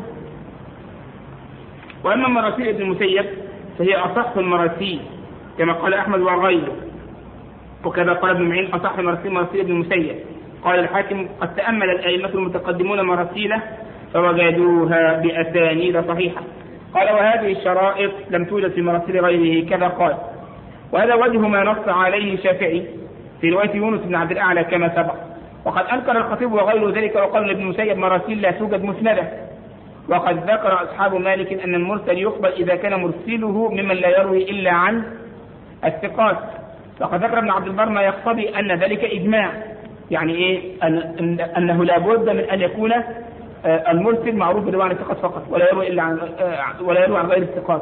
وأما مراسيل ابن المسيب فهي أصح المراسيل كما قال أحمد وغيره، وكذا قال ابن معين أصح مراسيل مراسيل ابن المسيب. قال الحاكم قد تأمل الأئمة المتقدمون مراسيله فوجدوها بأسانيد صحيحة. قال وهذه الشرائط لم توجد في مراسيل غيره كذا قال. وهذا وجه ما نص عليه الشافعي في رواية يونس بن عبد الأعلى كما سبق. وقد أنكر الخطيب وغيره ذلك وقال ابن المسيب مراسيل لا توجد مسندة. وقد ذكر أصحاب مالك أن المرسل يقبل إذا كان مرسله ممن لا يروي إلا عن الثقات. وقد ذكر ابن عبد البر ما يقتضي أن ذلك إجماع، يعني إيه أن أنه لا بد من أن يكون المرسل معروف بالرواية عن الثقات فقط ولا يروي إلا عن ولا يروي عن غير الثقات.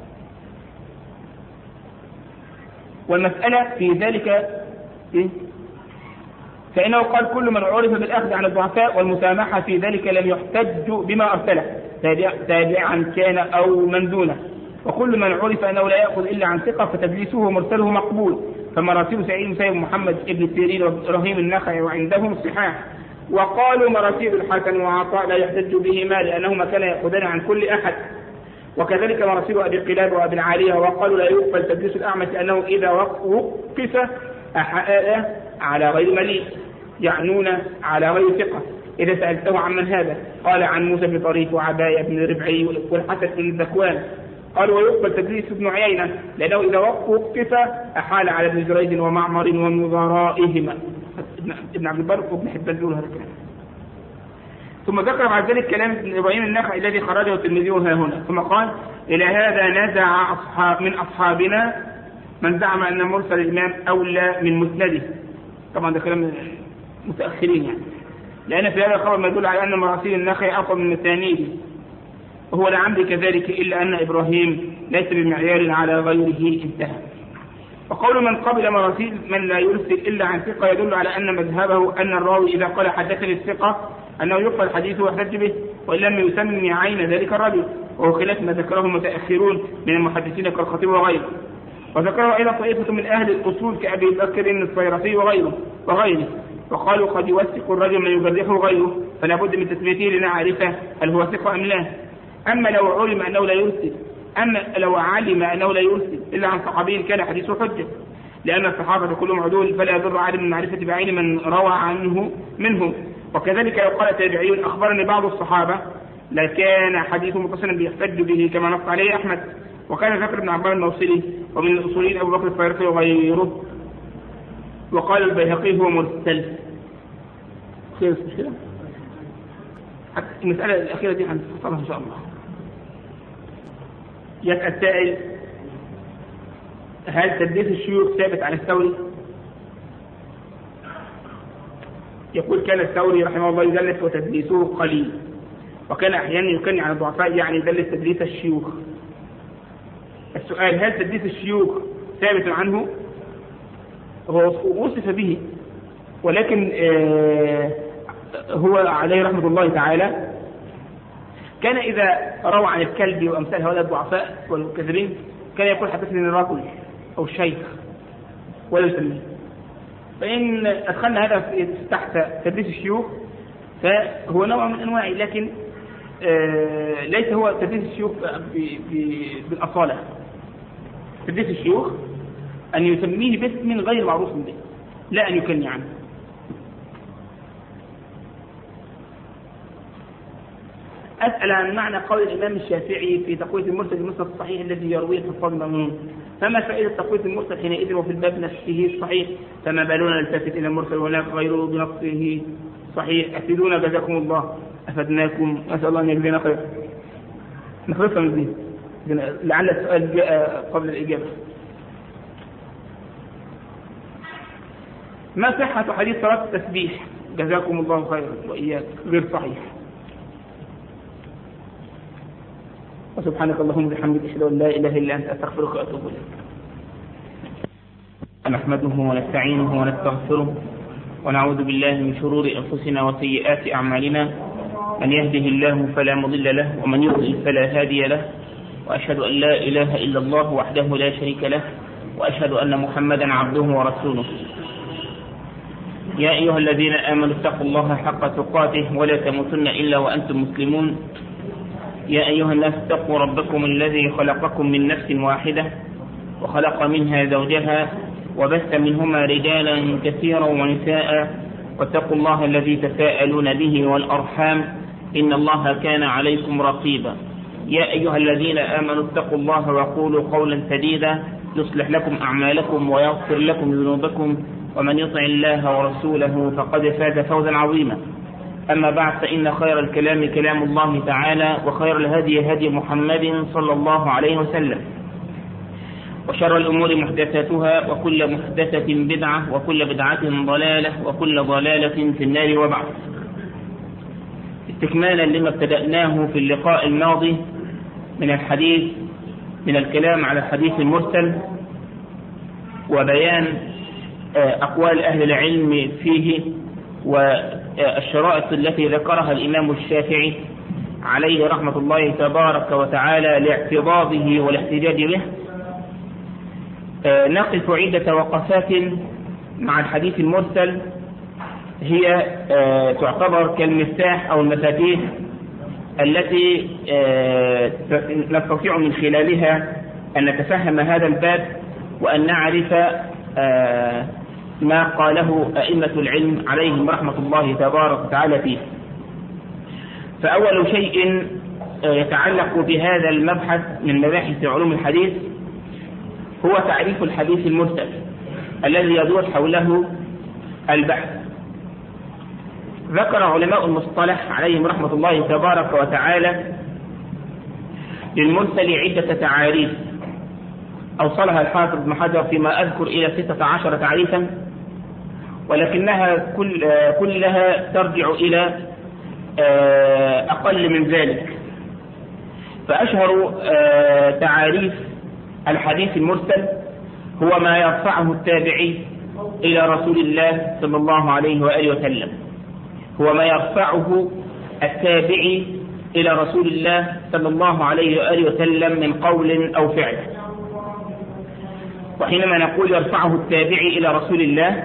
والمسألة في ذلك إيه؟ فإنه قال كل من عرف بالأخذ عن الضعفاء والمسامحة في ذلك لم يحتج بما أرسله تابعا كان أو من دونه، وكل من عرف أنه لا يأخذ إلا عن ثقة فتدليسه ومرسله مقبول. فمراسيل سعيد مسيب محمد ابن سيرين وإبراهيم النخعي وعندهم صحاح. وقالوا مراسيل الحسن وعطاء لا يحتج بهما لأنهما كان يأخذان عن كل أحد. وكذلك مراسيل أبي قلاب وأبي العالية. وقالوا لا يقبل تدليس الأعمش لأنه إذا وقف أحاء على غير مليء، يعنون على غير ثقة. إذا سألته عن من هذا قال عن موسى بن طريف وعباية بن ربعي والحسن بن ذكوان. قالوا ويقبل تدليس ابن عيينة لأنه إذا وقف أحال على ابن جريج ومعمر ومضارائهما. ابن عبد البر وابن حبان ذو هذا الكلام. ثم ذكر بعد ذلك كلام ابن إبراهيم النخعي الذي خرجه الترمذي ها هنا. ثم قال إلى هذا نزع أصحاب من أصحابنا من زعم أن مرسل الإمام أولى من مسنده. طبعا ده كلام متأخرين يعني، لأن في هذا الخبر ما يدل على أن مراسيل النخعي أقوى من مسانيده، وهو لعمري كذلك إلا أن إبراهيم ليس بمعيار على غيره انتهى. وقول من قبل مراسيل من لا يرسل إلا عن ثقة يدل على أن مذهبه أن الراوي إذا قال حدثني الثقة أنه يقبل حديثه ويحتج به وإن لم يسمي عين ذلك الرجل، وهو خلاف ما ذكره المتأخرون من المحدثين كالخطيب وغيره. وذكره أيضا طائفة من أهل الأصول كأبي بكر الصيرفي وغيره وغيره وقالوا قد يوثق الرجل من يجرحه غيره فلا بد من تثبيته لنعرفه هل هو ثقة أم لا. أما لو علم أنه لا يرسل أما لو علم أنه لا يرسل إلا عن صحابي كان حديثه حجة، لأن الصحابة كلهم عدول فلا يضر عالم من معرفة بعين من روى عنه منهم. وكذلك لو قال تابعي أخبرني بعض الصحابة لكان حديثه متصلا بيحتج به كما نص عليه أحمد. وكان ذكر ابن عبان الموصلي ومن الأصوليين أبو بكر الصيرفي وغيره. وقال البيهقي هو مرسل. خير كده المسألة الأخيرة دي هنفصلها إن شاء الله. يسأل سائل هل تدليس الشيوخ ثابت عن الثوري؟ يقول كان الثوري رحمه الله يدلس وتدليسه قليل، وكان أحيانا يكني على الضعفاء يعني يدلس تدليس الشيوخ. السؤال هل تدليس الشيوخ ثابت عنه؟ هو وصف به ولكن آه هو عليه رحمة الله تعالى كان إذا روى عن الكلب وأمثال هؤلاء الضعفاء والكذبين كان يقول حدثني الرجل أو الشيخ ولا يسميه. فإن أدخلنا هذا تحت تدليس الشيوخ فهو نوع من أنواع، لكن آه ليس هو تدليس الشيوخ بالأصالة. تدليس الشيوخ أن يسميه باسم غير معروف به لا أن يكني عنه. أسأل عن معنى قول الإمام الشافعي في تقوية المرسل المسند الصحيح الذي يرويه الحفاظ المأمون، فما فائدة تقوية المرسل حينئذ وفي الباب نفسه الصحيح؟ فما بالنا نلتفت إلى المرسل وهناك غيره بنصه صحيح. أفيدونا جزاكم الله. أفدناكم، أسأل الله أن يجزينا خير. نخلصها من دي لعل السؤال جاء قبل الإجابة. ما صحة حديث صلاة التسبيح؟ جزاكم الله خيرا وإياك غير صحيح. وسبحانك اللهم وبحمدك أشهد أن لا إله إلا أنت أستغفرك وأتوب إليك. نحمده ونستعينه ونستغفره ونعوذ بالله من شرور أنفسنا وسيئات أعمالنا، من يهده الله فلا مضل له ومن يضلل فلا هادي له، وأشهد أن لا إله إلا الله وحده لا شريك له، وأشهد أن محمدا عبده ورسوله. يا أيها الذين آمنوا اتقوا الله حق تقاته ولا تموتن إلا وأنتم مسلمون. يا أيها الناس اتقوا ربكم الذي خلقكم من نفس واحدة وخلق منها زوجها وبث منهما رجالا كثيرا ونساء، واتقوا الله الذي تساءلون به والأرحام إن الله كان عليكم رقيبا. يا أيها الذين آمنوا اتقوا الله وقولوا قولا سديدا يصلح لكم أعمالكم ويغفر لكم ذنوبكم، ومن يطع الله ورسوله فقد فاز فوزا عظيما. أما بعد، فإن خير الكلام كلام الله تعالى، وخير الهدي هدي محمد صلى الله عليه وسلم، وشر الأمور محدثاتها، وكل محدثة بدعة، وكل بدعة ضلالة، وكل ضلالة في النار. وبعد، استكمالا لما ابتدأناه في اللقاء الماضي من الحديث من الكلام على الحديث المرسل وبيان أقوال أهل العلم فيه والشرائط التي ذكرها الإمام الشافعي عليه رحمة الله تبارك وتعالى لاعتضاده والاحتجاج به، نقف عدة وقفات مع الحديث المرسل هي تعتبر كالمفتاح أو المفاتيح التي نستطيع من خلالها أن نتفهم هذا الباب وأن نعرف ما قاله أئمة العلم عليهم رحمة الله تبارك وتعالى فيه. فأول شيء يتعلق بهذا المبحث من مباحث علوم الحديث هو تعريف الحديث المرسل الذي يدور حوله البحث. ذكر علماء المصطلح عليهم رحمة الله تبارك وتعالى للمرسل عدة تعاريف أوصلها الحافظ ابن حجر فيما أذكر إلى ستة عشر تعريفا، ولكنها كل كلها ترجع إلى أقل من ذلك. فأشهر تعاريف الحديث المرسل هو ما يرفعه التابعي إلى رسول الله صلى الله عليه وآله وسلم، هو ما يرفعه التابعي إلى رسول الله صلى الله عليه وآله وسلم من قول أو فعل. وحينما نقول يرفعه التابعي إلى رسول الله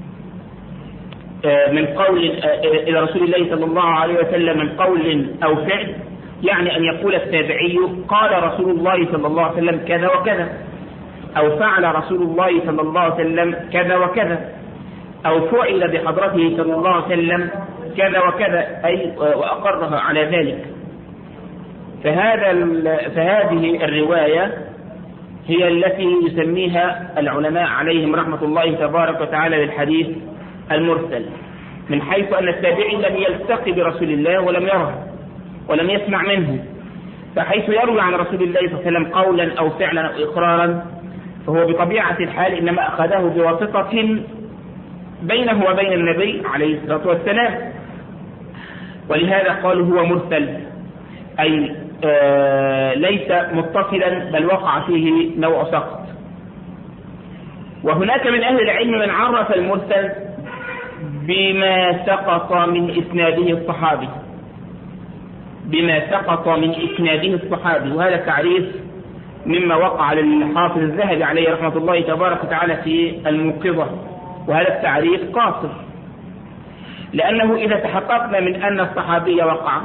من قول إلى رسول الله صلى الله عليه وسلم من قول أو فعل، يعني أن يقول التابعي قال رسول الله صلى الله عليه وسلم كذا وكذا، أو فعل رسول الله صلى الله عليه وسلم كذا وكذا، أو فعل بحضرته صلى الله عليه وسلم كذا وكذا، أي وأقرها على ذلك. فهذا فهذه الرواية هي التي يسميها العلماء عليهم رحمة الله تبارك وتعالى بالحديث المرسل، من حيث أن التابعي لم يلتقي برسول الله ولم يره ولم يسمع منه، فحيث يروي عن رسول الله صلى الله عليه وسلم قولا أو فعلا أو إقرارا فهو بطبيعة الحال إنما أخذه بواسطة بينه وبين النبي عليه الصلاة والسلام، ولهذا قالوا هو مرسل، أي آه ليس متصلا بل وقع فيه نوع سقط. وهناك من أهل العلم من عرف المرسل بما سقط من إسناده الصحابي، بما سقط من إسناده الصحابي، وهذا تعريف مما وقع للحافظ الذهبي عليه رحمة الله تبارك وتعالى في الموقظة، وهذا التعريف قاصر، لأنه إذا تحققنا من أن الصحابي وقع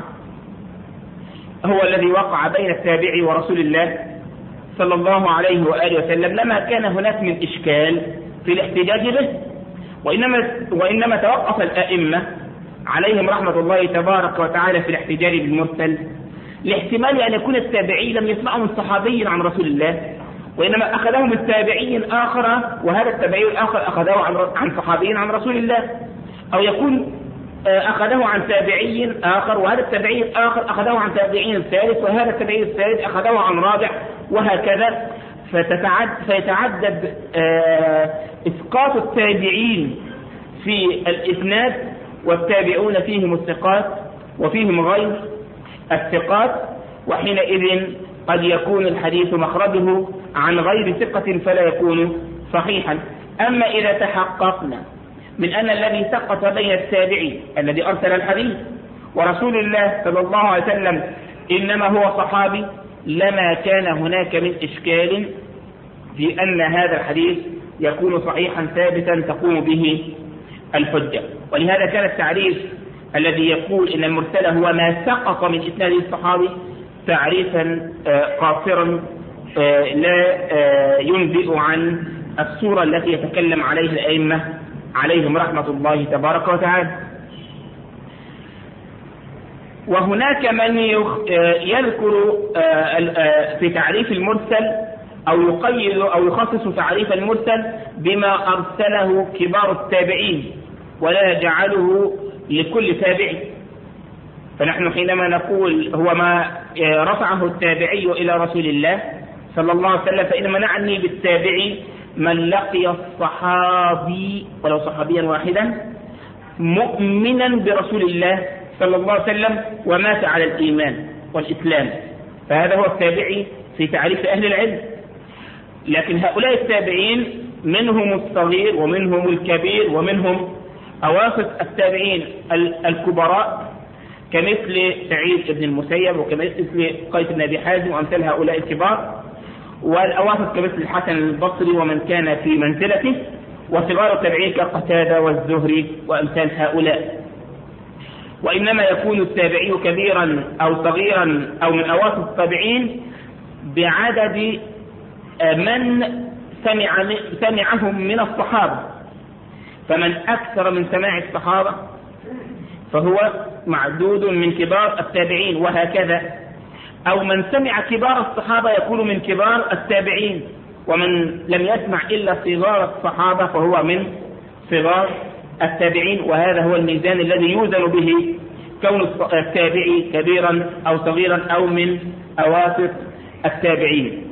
هو الذي وقع بين التابعي ورسول الله صلى الله عليه وآله وسلم لما كان هناك من إشكال في الاحتجاج به، وإنما, وإنما توقف الأئمة عليهم رحمة الله تبارك وتعالى في الاحتجاج بالمرسل لاحتمال أن يكون التابعي لم يسمعه من صحابي عن رسول الله، وإنما أخذه من تابعي آخر، وهذا التابعي الآخر أخذه عن صحابي عن رسول الله، أو يكون أخذه عن تابعي آخر، وهذا التابعي الآخر أخذه عن تابعي ثالث، وهذا التابعي الثالث أخذه عن رابع، وهكذا. فتتعد فيتعدد إسقاط التابعين في الإسناد، والتابعون فيهم الثقات وفيهم غير الثقات، وحينئذ قد يكون الحديث مخرجه عن غير ثقة فلا يكون صحيحا. أما إذا تحققنا من أن الذي سقط بين التابعي الذي أرسل الحديث ورسول الله صلى الله عليه وسلم إنما هو صحابي، لما كان هناك من إشكال في أن هذا الحديث يكون صحيحا ثابتا تقوم به الحجة. ولهذا كان التعريف الذي يقول إن المرسل هو ما سقط من إسناد الصحابي تعريفا قاصرا لا ينبئ عن الصورة التي يتكلم عليها الأئمة عليهم رحمة الله تبارك وتعالى. وهناك من يذكر في تعريف المرسل أو يقيد أو يخصص تعريف المرسل بما أرسله كبار التابعين ولا يجعله لكل تابعي. فنحن حينما نقول هو ما رفعه التابعي إلى رسول الله صلى الله عليه وسلم فإنما نعني بالتابعي من لقي الصحابي ولو صحابيا واحدا مؤمنا برسول الله صلى الله عليه وسلم ومات على الإيمان والإسلام، فهذا هو التابعي في تعريف أهل العلم. لكن هؤلاء التابعين منهم الصغير ومنهم الكبير ومنهم أواسط التابعين الكبراء كمثل سعيد بن المسيب وكمثل قيس بن أبي حازم وأمثال هؤلاء الكبار، والأواسط كمثل الحسن البصري ومن كان في منزلته، وصغار التابعين كقتادة والزهري وأمثال هؤلاء. وإنما يكون التابعي كبيرا أو صغيرا أو من أواسط التابعين بعدد من سمع سمعهم من الصحابة، فمن أكثر من سماع الصحابة فهو معدود من كبار التابعين، وهكذا. أو من سمع كبار الصحابة يكون من كبار التابعين، ومن لم يسمع إلا صغار الصحابة فهو من صغار التابعين. وهذا هو الميزان الذي يوزن به كون التابعي كبيرا أو صغيرا أو من أواسط التابعين.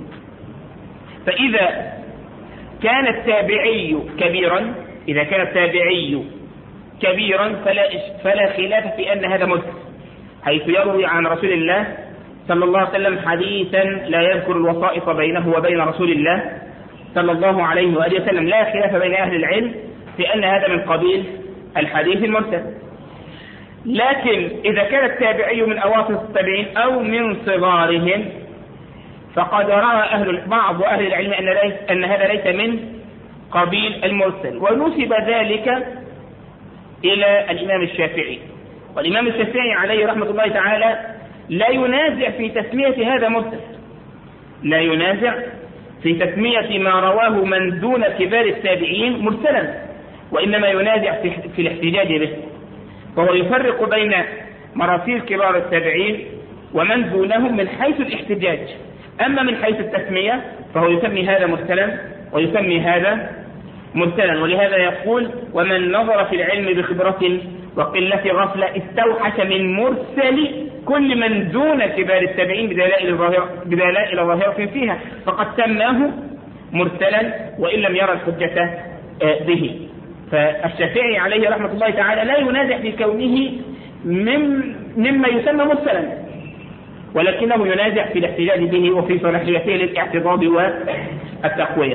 فإذا كان التابعي كبيرا إذا كان التابعي كبيرا فلا, فلا خلاف في أن هذا مرسل، حيث يروي عن رسول الله صلى الله عليه وسلم حديثا لا يذكر الوسائط بينه وبين رسول الله صلى الله عليه وآله وسلم. لا خلاف بين أهل العلم في أن هذا من قبيل الحديث المرسل. لكن إذا كان التابعي من أواسط التابعين أو من صغارهم فقد رأى أهل بعض أهل العلم أن, ليس أن هذا ليس من قبيل المرسل، ونسب ذلك إلى الإمام الشافعي. والإمام الشافعي عليه رحمة الله تعالى لا ينازع في تسمية هذا مرسل، لا ينازع في تسمية ما رواه من دون كبار التابعين مرسلا، وإنما ينازع في الاحتجاج به. فهو يفرق بين مراسيل كبار التابعين ومن دونهم من حيث الاحتجاج، أما من حيث التسمية فهو يسمي هذا مرسلا ويسمي هذا مرسلا. ولهذا يقول: ومن نظر في العلم بخبرة وقلة غفلة استوحش من مرسل كل من دون كبار التابعين بدلائل ظاهرة فيها، فقد سماه مرسلا وإن لم يرى الحجة به. فالشافعي عليه رحمة الله تعالى لا ينازع في كونه مما يسمى مرسلا، ولكنه ينازع في الاحتجاج به وفي صلاحيته للاعتضاد والتقوية.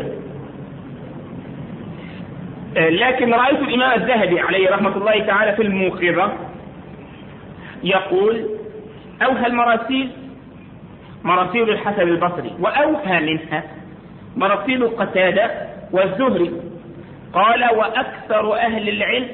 لكن رأيت الإمام الذهبي عليه رحمة الله تعالى في الموقظة يقول: أوهى المراسيل مراسيل الحسن البصري، وأوهى منها مراسيل قتادة والزهري. قال: وأكثر أهل العلم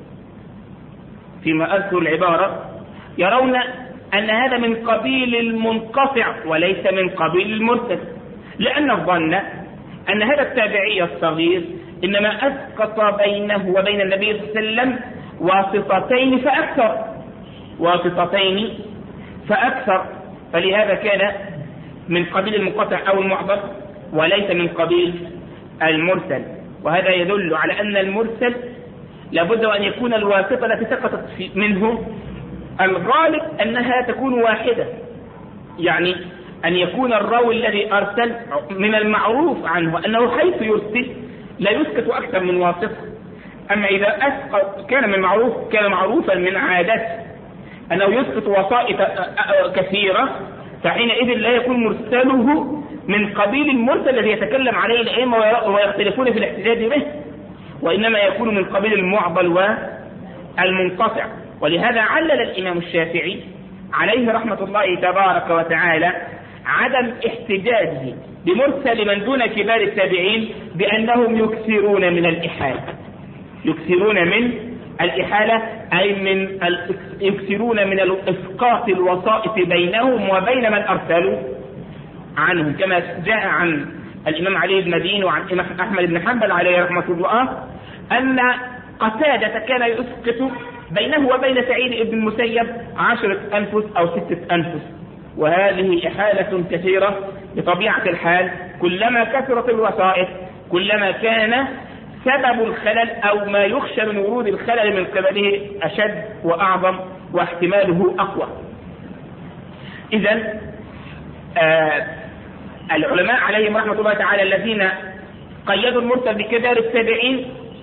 فيما أذكر العبارة يرون أن هذا من قبيل المنقطع وليس من قبيل المرسل، لأن الظن أن هذا التابعي الصغير إنما أسقط بينه وبين النبي صلى الله عليه وسلم واسطتين فأكثر واسطتين فأكثر فلهذا كان من قبيل المنقطع أو المعضل وليس من قبيل المرسل. وهذا يدل على أن المرسل لابد أن يكون الواسطة التي سقطت منه الغالب أنها تكون واحدة، يعني أن يكون الراوي الذي أرسل من المعروف عنه أنه حيث يرسل لا يسكت أكثر من واسطة. أما إذا أسقط كان من معروف كان معروفا من عادته أنه يسقط وسائط كثيرة، فحينئذ لا يكون مرسله من قبيل المرسل الذي يتكلم عليه الأئمة ويختلفون في الاحتجاج به، وإنما يكون من قبيل المعضل والمنقطع. ولهذا علل الإمام الشافعي عليه رحمة الله تبارك وتعالى عدم احتجاجه بمرسل من دون كبار التابعين بأنهم يكثرون من الإحالة يكثرون من الإحالة أي من يكثرون من الإسقاط الوسائط بينهم وبين من أرسلوا عنهم، كما جاء عن الإمام علي بن مدين وعن الإمام أحمد بن حنبل عليه رحمة الله أن قتادة كان يسقط بينه وبين سعيد بن المسيب عشرة أنفس أو ستة أنفس، وهذه إحالة كثيرة بطبيعة الحال. كلما كثرت الوسائط كلما كان سبب الخلل أو ما يخشى من ورود الخلل من قبله أشد وأعظم واحتماله أقوى. إذن آه العلماء عليهم رحمة الله تعالى الذين قيدوا المرسل بكبار التابعين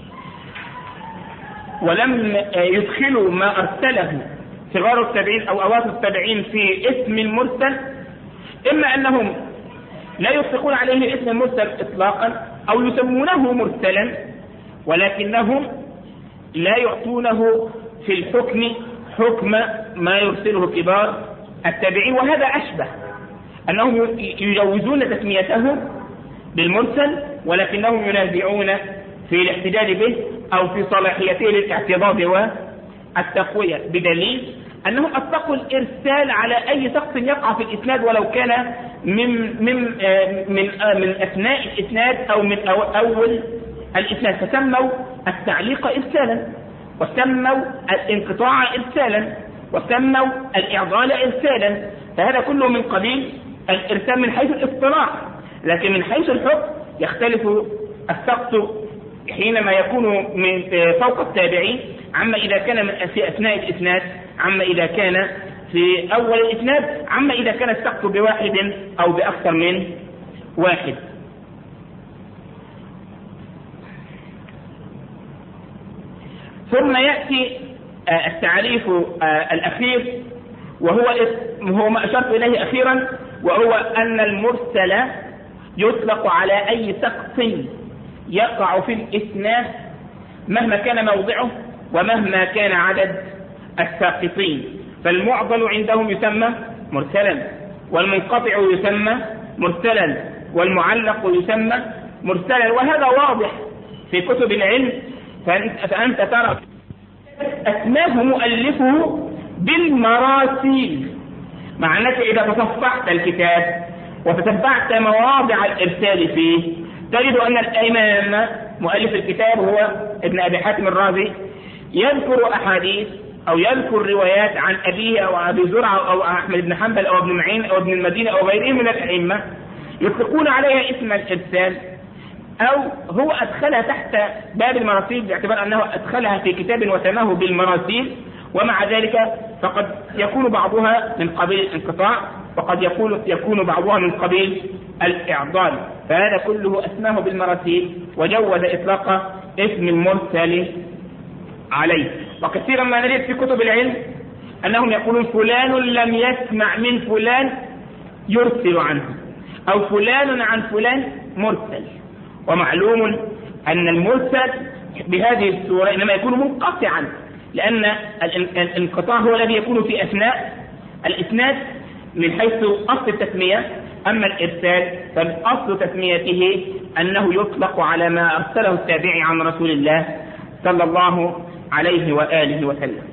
ولم يدخلوا ما أرسله صغار التابعين أو أواسط التابعين في اسم المرسل، إما أنهم لا يطلقون عليه اسم المرسل إطلاقا أو يسمونه مرسلا ولكنهم لا يعطونه في الحكم حكم ما يرسله كبار التابعين، وهذا أشبه أنهم يجوزون تسميته بالمرسل ولكنهم ينازعون في الاحتجاج به أو في صلاحيته للاعتضاد والتقوية، بدليل أنهم أطلقوا الإرسال على أي شخص يقع في الإسناد ولو كان من من من من أثناء الإسناد أو من أول الإسناد، فسموا التعليق إرسالا وسموا الانقطاع إرسالا وسموا الإعضال إرسالا، فهذا كله من قبيل الإرسال من حيث الاصطلاح. لكن من حيث الحكم يختلف السقط حينما يكون من فوق التابعين عما إذا كان من في أثناء الإسناد، عما إذا كان في أول الإسناد، عما إذا كان السقط بواحد أو بأكثر من واحد. ثم يأتي التعريف الأخير وهو هو ما أشرت إليه أخيرا، وهو أن المرسل يطلق على أي سقط يقع في الإسناد مهما كان موضعه ومهما كان عدد الساقطين، فالمعضل عندهم يسمى مرسلا، والمنقطع يسمى مرسلا، والمعلق يسمى مرسلا، وهذا واضح في كتب العلم. فأنت ترى أسماه مؤلفه بالمراسيل، مع أنك إذا تصفحت الكتاب وتتبعت مواضع الإرسال فيه تجد أن الإمام مؤلف الكتاب هو ابن أبي حاتم الرازي يذكر أحاديث أو يذكر روايات عن أبيه أو أبي زرعة أو أحمد بن حنبل أو ابن معين أو ابن المدينة أو غيرهم من الأئمة يطلقون عليها اسم الإرسال، أو هو أدخلها تحت باب المراسيل باعتبار أنه أدخلها في كتاب وسماه بالمراسيل، ومع ذلك فقد يكون بعضها من قبيل الانقطاع وقد يكون يكون بعضها من قبيل الإعضال، فهذا كله أسماه بالمراسيل وجوز إطلاق اسم المرسل عليه. وكثيرا ما نجد في كتب العلم أنهم يقولون فلان لم يسمع من فلان يرسل عنه، أو فلان عن فلان مرسل، ومعلوم أن المرسل بهذه الصورة إنما يكون منقطعا، لأن الانقطاع هو الذي يكون في أثناء الإسناد من حيث أصل التسمية، أما الإرسال فأصل تسميته أنه يطلق على ما أرسله التابعي عن رسول الله صلى الله عليه وآله وسلم.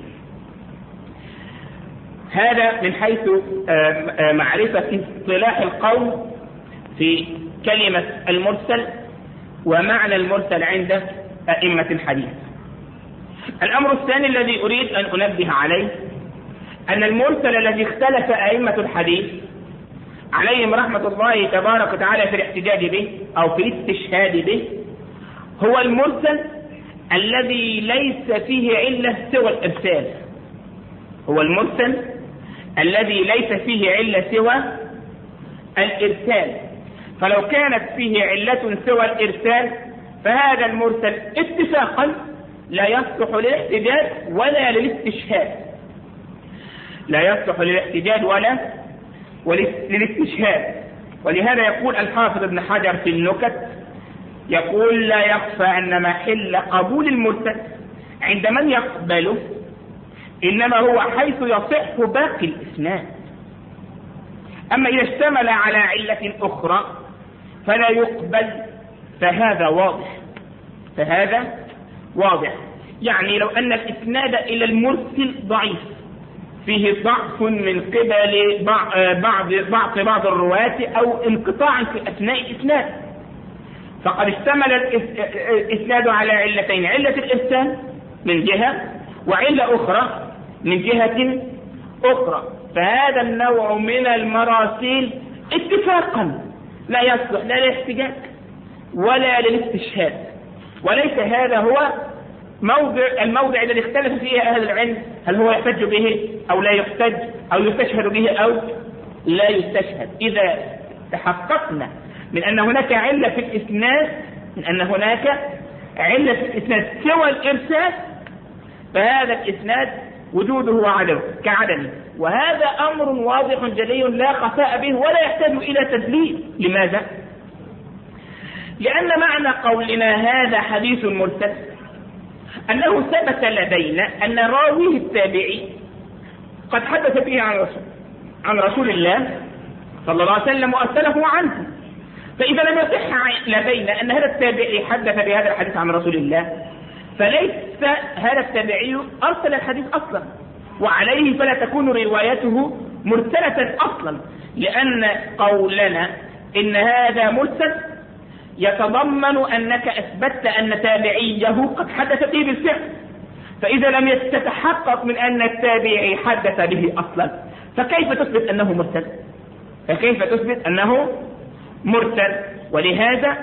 هذا من حيث معرفة اصطلاح القوم في كلمة المرسل ومعنى المرسل عند أئمة الحديث. الأمر الثاني الذي أريد أن أنبه عليه أن المرسل الذي اختلف أئمة الحديث عليهم رحمة الله تبارك وتعالى في الاحتجاج به أو في الاستشهاد به هو المرسل الذي ليس فيه علة سوى الإرسال. هو المرسل الذي ليس فيه علة سوى الإرسال، فلو كانت فيه علة سوى الإرسال فهذا المرسل اتفاقا لا يصلح للاحتجاج ولا للاستشهاد، لا يصلح للاحتجاج ولا للاستشهاد. ولهذا يقول الحافظ ابن حجر في النكت، يقول لا يخفى أن محل قبول المرسل عند من يقبله إنما هو حيث يصح باقي الإسناد، أما إذا اشتمل على علة أخرى فلا يقبل، فهذا واضح فهذا واضح يعني لو أن الإسناد إلى المرسل ضعيف فيه ضعف من قبل بعض بعض بعض الرواة أو انقطاع في أثناء الإسناد، فقد اشتمل الإسناد على علتين، علة الإرسال من جهة وعلة أخرى من جهة أخرى، فهذا النوع من المراسيل اتفاقا لا يصلح لا للاحتجاج ولا للاستشهاد، وليس هذا هو موضع الموضع الذي اختلف فيه أهل العلم، هل هو يحتج به أو لا يحتج أو يستشهد به أو لا يستشهد. إذا تحققنا من أن هناك علة في الإسناد من أن هناك علة في الإسناد سوى الإرسال فهذا الإسناد وجوده وعدمه كعدمه، وهذا أمر واضح جلي لا خفاء به ولا يحتاج إلى تدليل. لماذا؟ لأن معنى قولنا هذا حديث مرسل أنه ثبت لدينا أن راويه التابعي قد حدث به عن رسول عن رسول الله صلى الله عليه وسلم وأرسله عنه، فإذا لم يصح لدينا أن هذا التابعي حدث بهذا الحديث عن رسول الله فليس هذا التابعي أرسل الحديث أصلا، وعليه فلا تكون روايته مرسلة أصلا، لأن قولنا إن هذا مرسل يتضمن أنك أثبتت أن تابعيه قد حدث به بالفعل، فإذا لم يتحقق من أن التابعي حدث به أصلا فكيف تثبت أنه مرسل؟ فكيف تثبت أنه مرسل؟ ولهذا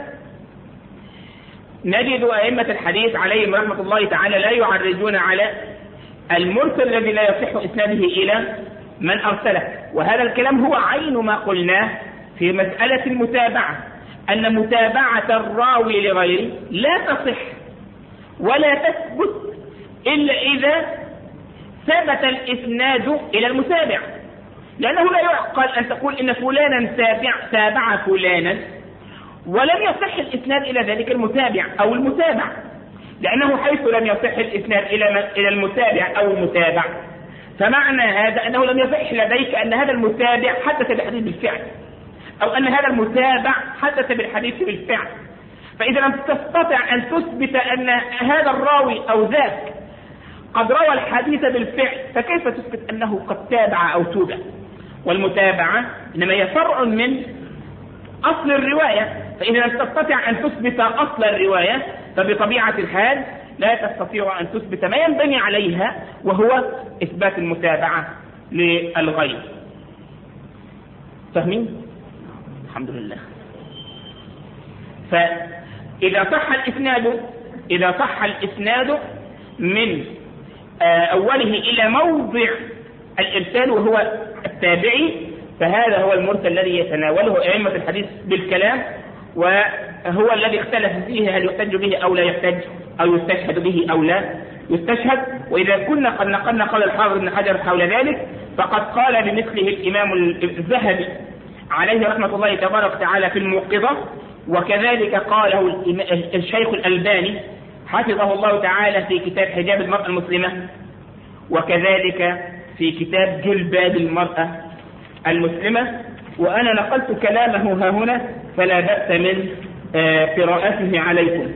نجد أئمة الحديث عليهم رحمة الله تعالى لا يعرجون على المرسل الذي لا يصح إسناده إلى من أرسله، وهذا الكلام هو عين ما قلناه في مسألة المتابعة، أن متابعة الراوي لغيره لا تصح ولا تثبت إلا إذا ثبت الإسناد إلى المتابع، لأنه لا يعقل أن تقول إن فلانا تابع, تابع فلانا ولم يصح الإسناد إلى ذلك المتابع أو المتابع، لأنه حيث لم يصح الإسناد إلى المتابع أو المتابع، فمعنى هذا أنه لم يصح لديك أن هذا المتابع حدث بالحديث بالفعل، أو أن هذا المتابع حدث بالحديث بالفعل. فإذا لم تستطع أن تثبت أن هذا الراوي أو ذاك قد روى الحديث بالفعل، فكيف تثبت أنه قد تابع أو توبع؟ والمتابعة إنما هي فرع من أصل الرواية، فإذا لم تستطع أن تثبت أصل الرواية فبطبيعة الحال لا تستطيع أن تثبت ما ينبني عليها، وهو إثبات المتابعة للغير. فاهمين؟ الحمد لله. فإذا صح الإسناد إذا صح الإسناد من أوله إلى موضع الإرسال وهو التابعي، فهذا هو المرسل الذي يتناوله أئمة الحديث بالكلام، وهو الذي اختلف فيه هل يحتج به أو لا يحتج، أو يستشهد به أو لا يستشهد. وإذا كنا قد نقلنا قول الحافظ ابن حجر حول ذلك، فقد قال بمثله الإمام الذهبي عليه رحمة الله تبارك وتعالى في الموقظة، وكذلك قاله الشيخ الألباني حفظه الله تعالى في كتاب حجاب المرأة المسلمة، وكذلك في كتاب جلباب المرأة المسلمة. وأنا نقلت كلامه ها هنا فلا بأس من قراءته عليكم.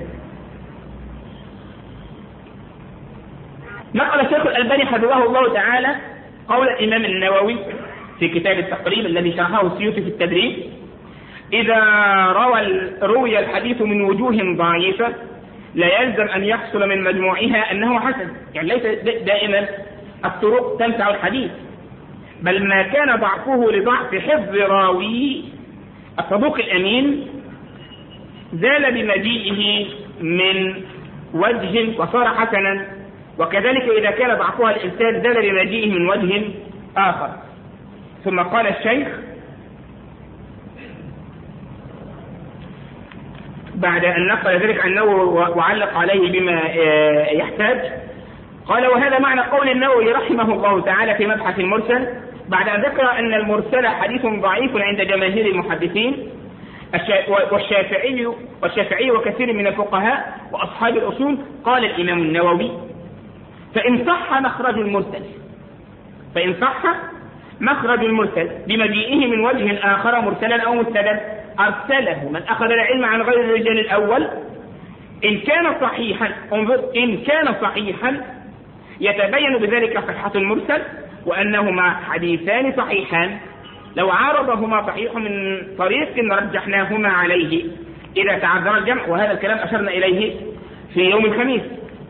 نقل الشيخ الألباني حفظه الله تعالى قول الإمام النووي في كتاب التقريب الذي شرحه السيوطي في التدريب: إذا روى روي الحديث من وجوه ضعيفة لا يلزم أن يحصل من مجموعها أنه حسن. يعني ليس دائما الطرق تنفع الحديث، بل ما كان ضعفه لضعف حفظ راويه الصدوق الأمين زال بمجيئه من وجه وصار حسنا، وكذلك إذا كان ضعفها الإنسان زال بمجيئه من وجه آخر. ثم قال الشيخ بعد أن نقل ذلك عنه وعلق عليه بما يحتاج، قال: وهذا معنى قول النووي رحمه الله تعالى في مبحث المرسل، بعد أن ذكر أن المرسل حديث ضعيف عند جماهير المحدثين والشافعي والشافعي وكثير من الفقهاء وأصحاب الأصول. قال الإمام النووي: فإن صح مخرج المرسل فإن صح مخرج المرسل بمجيئه من وجه آخر مرسلا أو مسندا أرسله من أخذ العلم عن غير الرجال الأول، إن كان صحيحا انظر إن كان صحيحا يتبين بذلك صحة المرسل وأنهما حديثان صحيحان، لو عارضهما صحيح من طريق رجحناهما عليه إذا تعذر الجمع. وهذا الكلام أشرنا إليه في يوم الخميس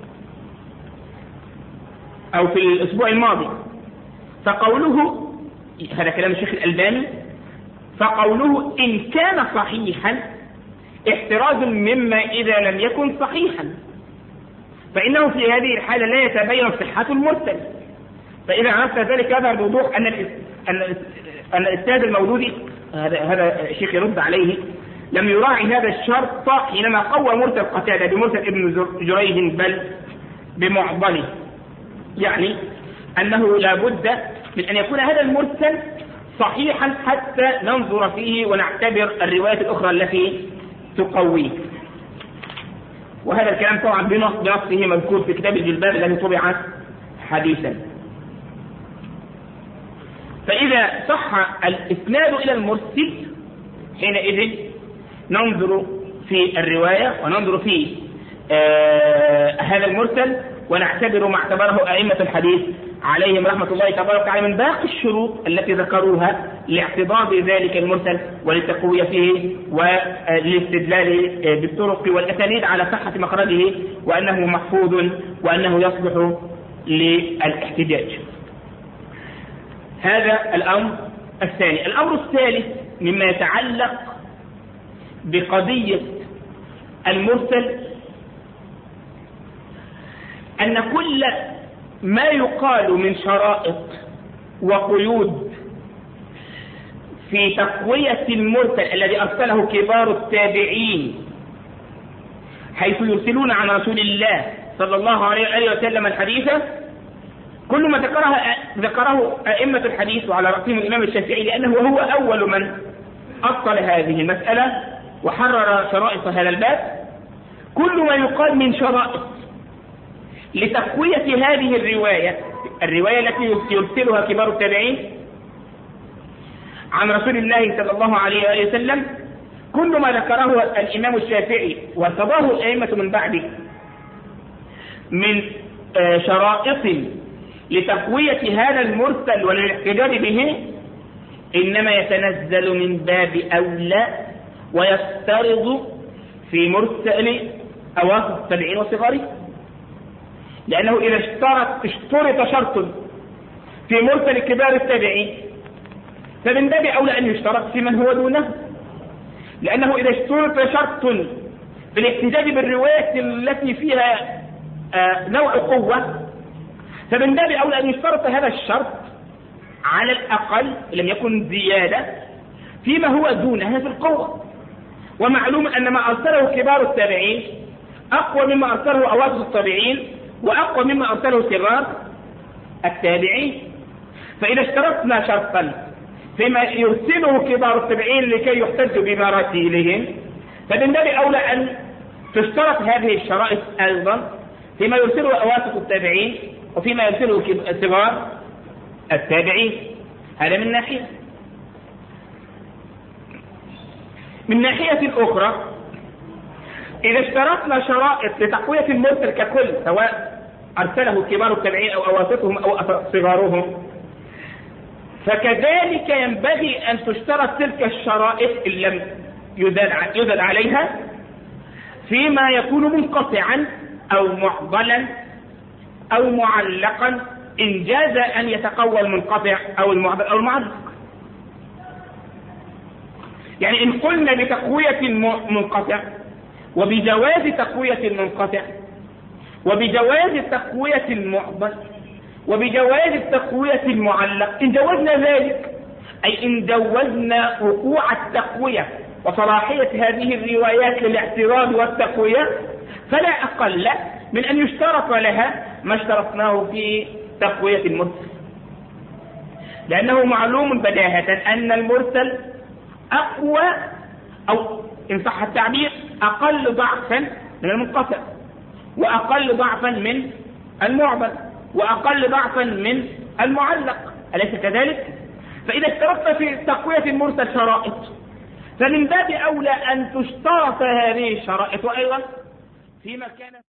أو في الأسبوع الماضي. فقوله هذا كلام الشيخ الألباني، فقوله إن كان صحيحا احتراز مما إذا لم يكن صحيحا، فإنه في هذه الحالة لا يتبين صحة المرسل. فإذا عرفت ذلك يظهر بوضوح أن أن الإسناد الموجود هذا هذا الشيخ يرد عليه لم يراعي هذا الشرط حينما قوى مرسل قتادة بمرسل ابن جريج بل بمعضله، يعني أنه لا بد من أن يكون هذا المرسل صحيحا حتى ننظر فيه ونعتبر الروايات الأخرى التي تقويه. وهذا الكلام طبعا بنصه مذكور في كتاب الجلباب الذي طبع حديثا. فإذا صح الإسناد إلى المرسل حينئذ ننظر في الرواية وننظر في آه هذا المرسل ونعتبر ما اعتبره أئمة الحديث عليهم رحمة الله تبارك وتعالى من باقي الشروط التي ذكروها لاعتضاد ذلك المرسل ولتقويته والاستدلال بالطرق والأسانيد على صحة مخرجه وأنه محفوظ وأنه يصلح للاحتجاج. هذا الأمر الثاني. الأمر الثالث مما يتعلق بقضية المرسل أن كل ما يقال من شرائط وقيود في تقوية المرسل الذي أرسله كبار التابعين حيث يرسلون عن رسول الله صلى الله عليه وسلم الحديث، كل ما ذكره ذكره أئمة الحديث وعلى رأسهم الإمام الشافعي لأنه هو أول من أصل هذه المسألة وحرر شرائط هذا الباب. كل ما يقال من شرائط لتقوية هذه الرواية الرواية التي يرسلها كبار التابعين عن رسول الله صلى الله عليه وآله وسلم، كل ما ذكره الإمام الشافعي وارتضاه الأئمة من بعده من شرائط لتقوية هذا المرسل وللاحتجاج به إنما يتنزل من باب أولى ويفترض في مرسل أواسط التابعين وصغاره، لأنه إذا اشترط اشترط شرط في مرسل كبار التابعين فمن باب أولى أن يشترط في من هو دونه، لأنه إذا اشترط شرط بالاحتجاج بالرواية التي فيها آه نوع قوة فمن باب أولى أن يشترط هذا الشرط على الأقل لم يكن زيادة فيما هو دونها في القوة. ومعلوم أن ما أرسله كبار التابعين أقوى مما أرسله أواسط التابعين وأقوى مما أرسله صغار التابعين. فإذا اشترطنا شرطا فيما يرسله كبار التابعين لكي يحتج بمراسيلهم فمن باب أولى أن تشترط هذه الشرائط أيضا فيما يرسله أواسط التابعين وفيما يرسله صغار التابعين. هذا من ناحية. من ناحية أخرى إذا اشترطنا شرائط لتقوية المرسل ككل سواء أرسله كبار التابعين أو أواسطهم أو صغارهم فكذلك ينبغي أن تشترط تلك الشرائط إن لم يزد عليها فيما يكون منقطعا أو معضلا أو معلقا إن جاز أن يتقوى المنقطع أو المعضل أو المعلق. يعني إن قلنا بتقوية المنقطع وبجواز تقوية المنقطع وبجواز تقوية المعضل وبجواز التقوية المعلق إن جوزنا ذلك أي إن جوزنا وقوع التقوية وصلاحية هذه الروايات للاعتراض والتقوية فلا أقل من أن يشترط لها ما اشترطناه في تقوية المرسل، لأنه معلوم بداهة أن المرسل أقوى أو إن صح التعبير أقل ضعفا من المنقطع وأقل ضعفا من المعضل وأقل ضعفا من المعلق، أليس كذلك؟ فإذا اشترطت في تقوية المرسل شرائط فمن باب أولى أن تشترط هذه الشرائط أيضا فيما كان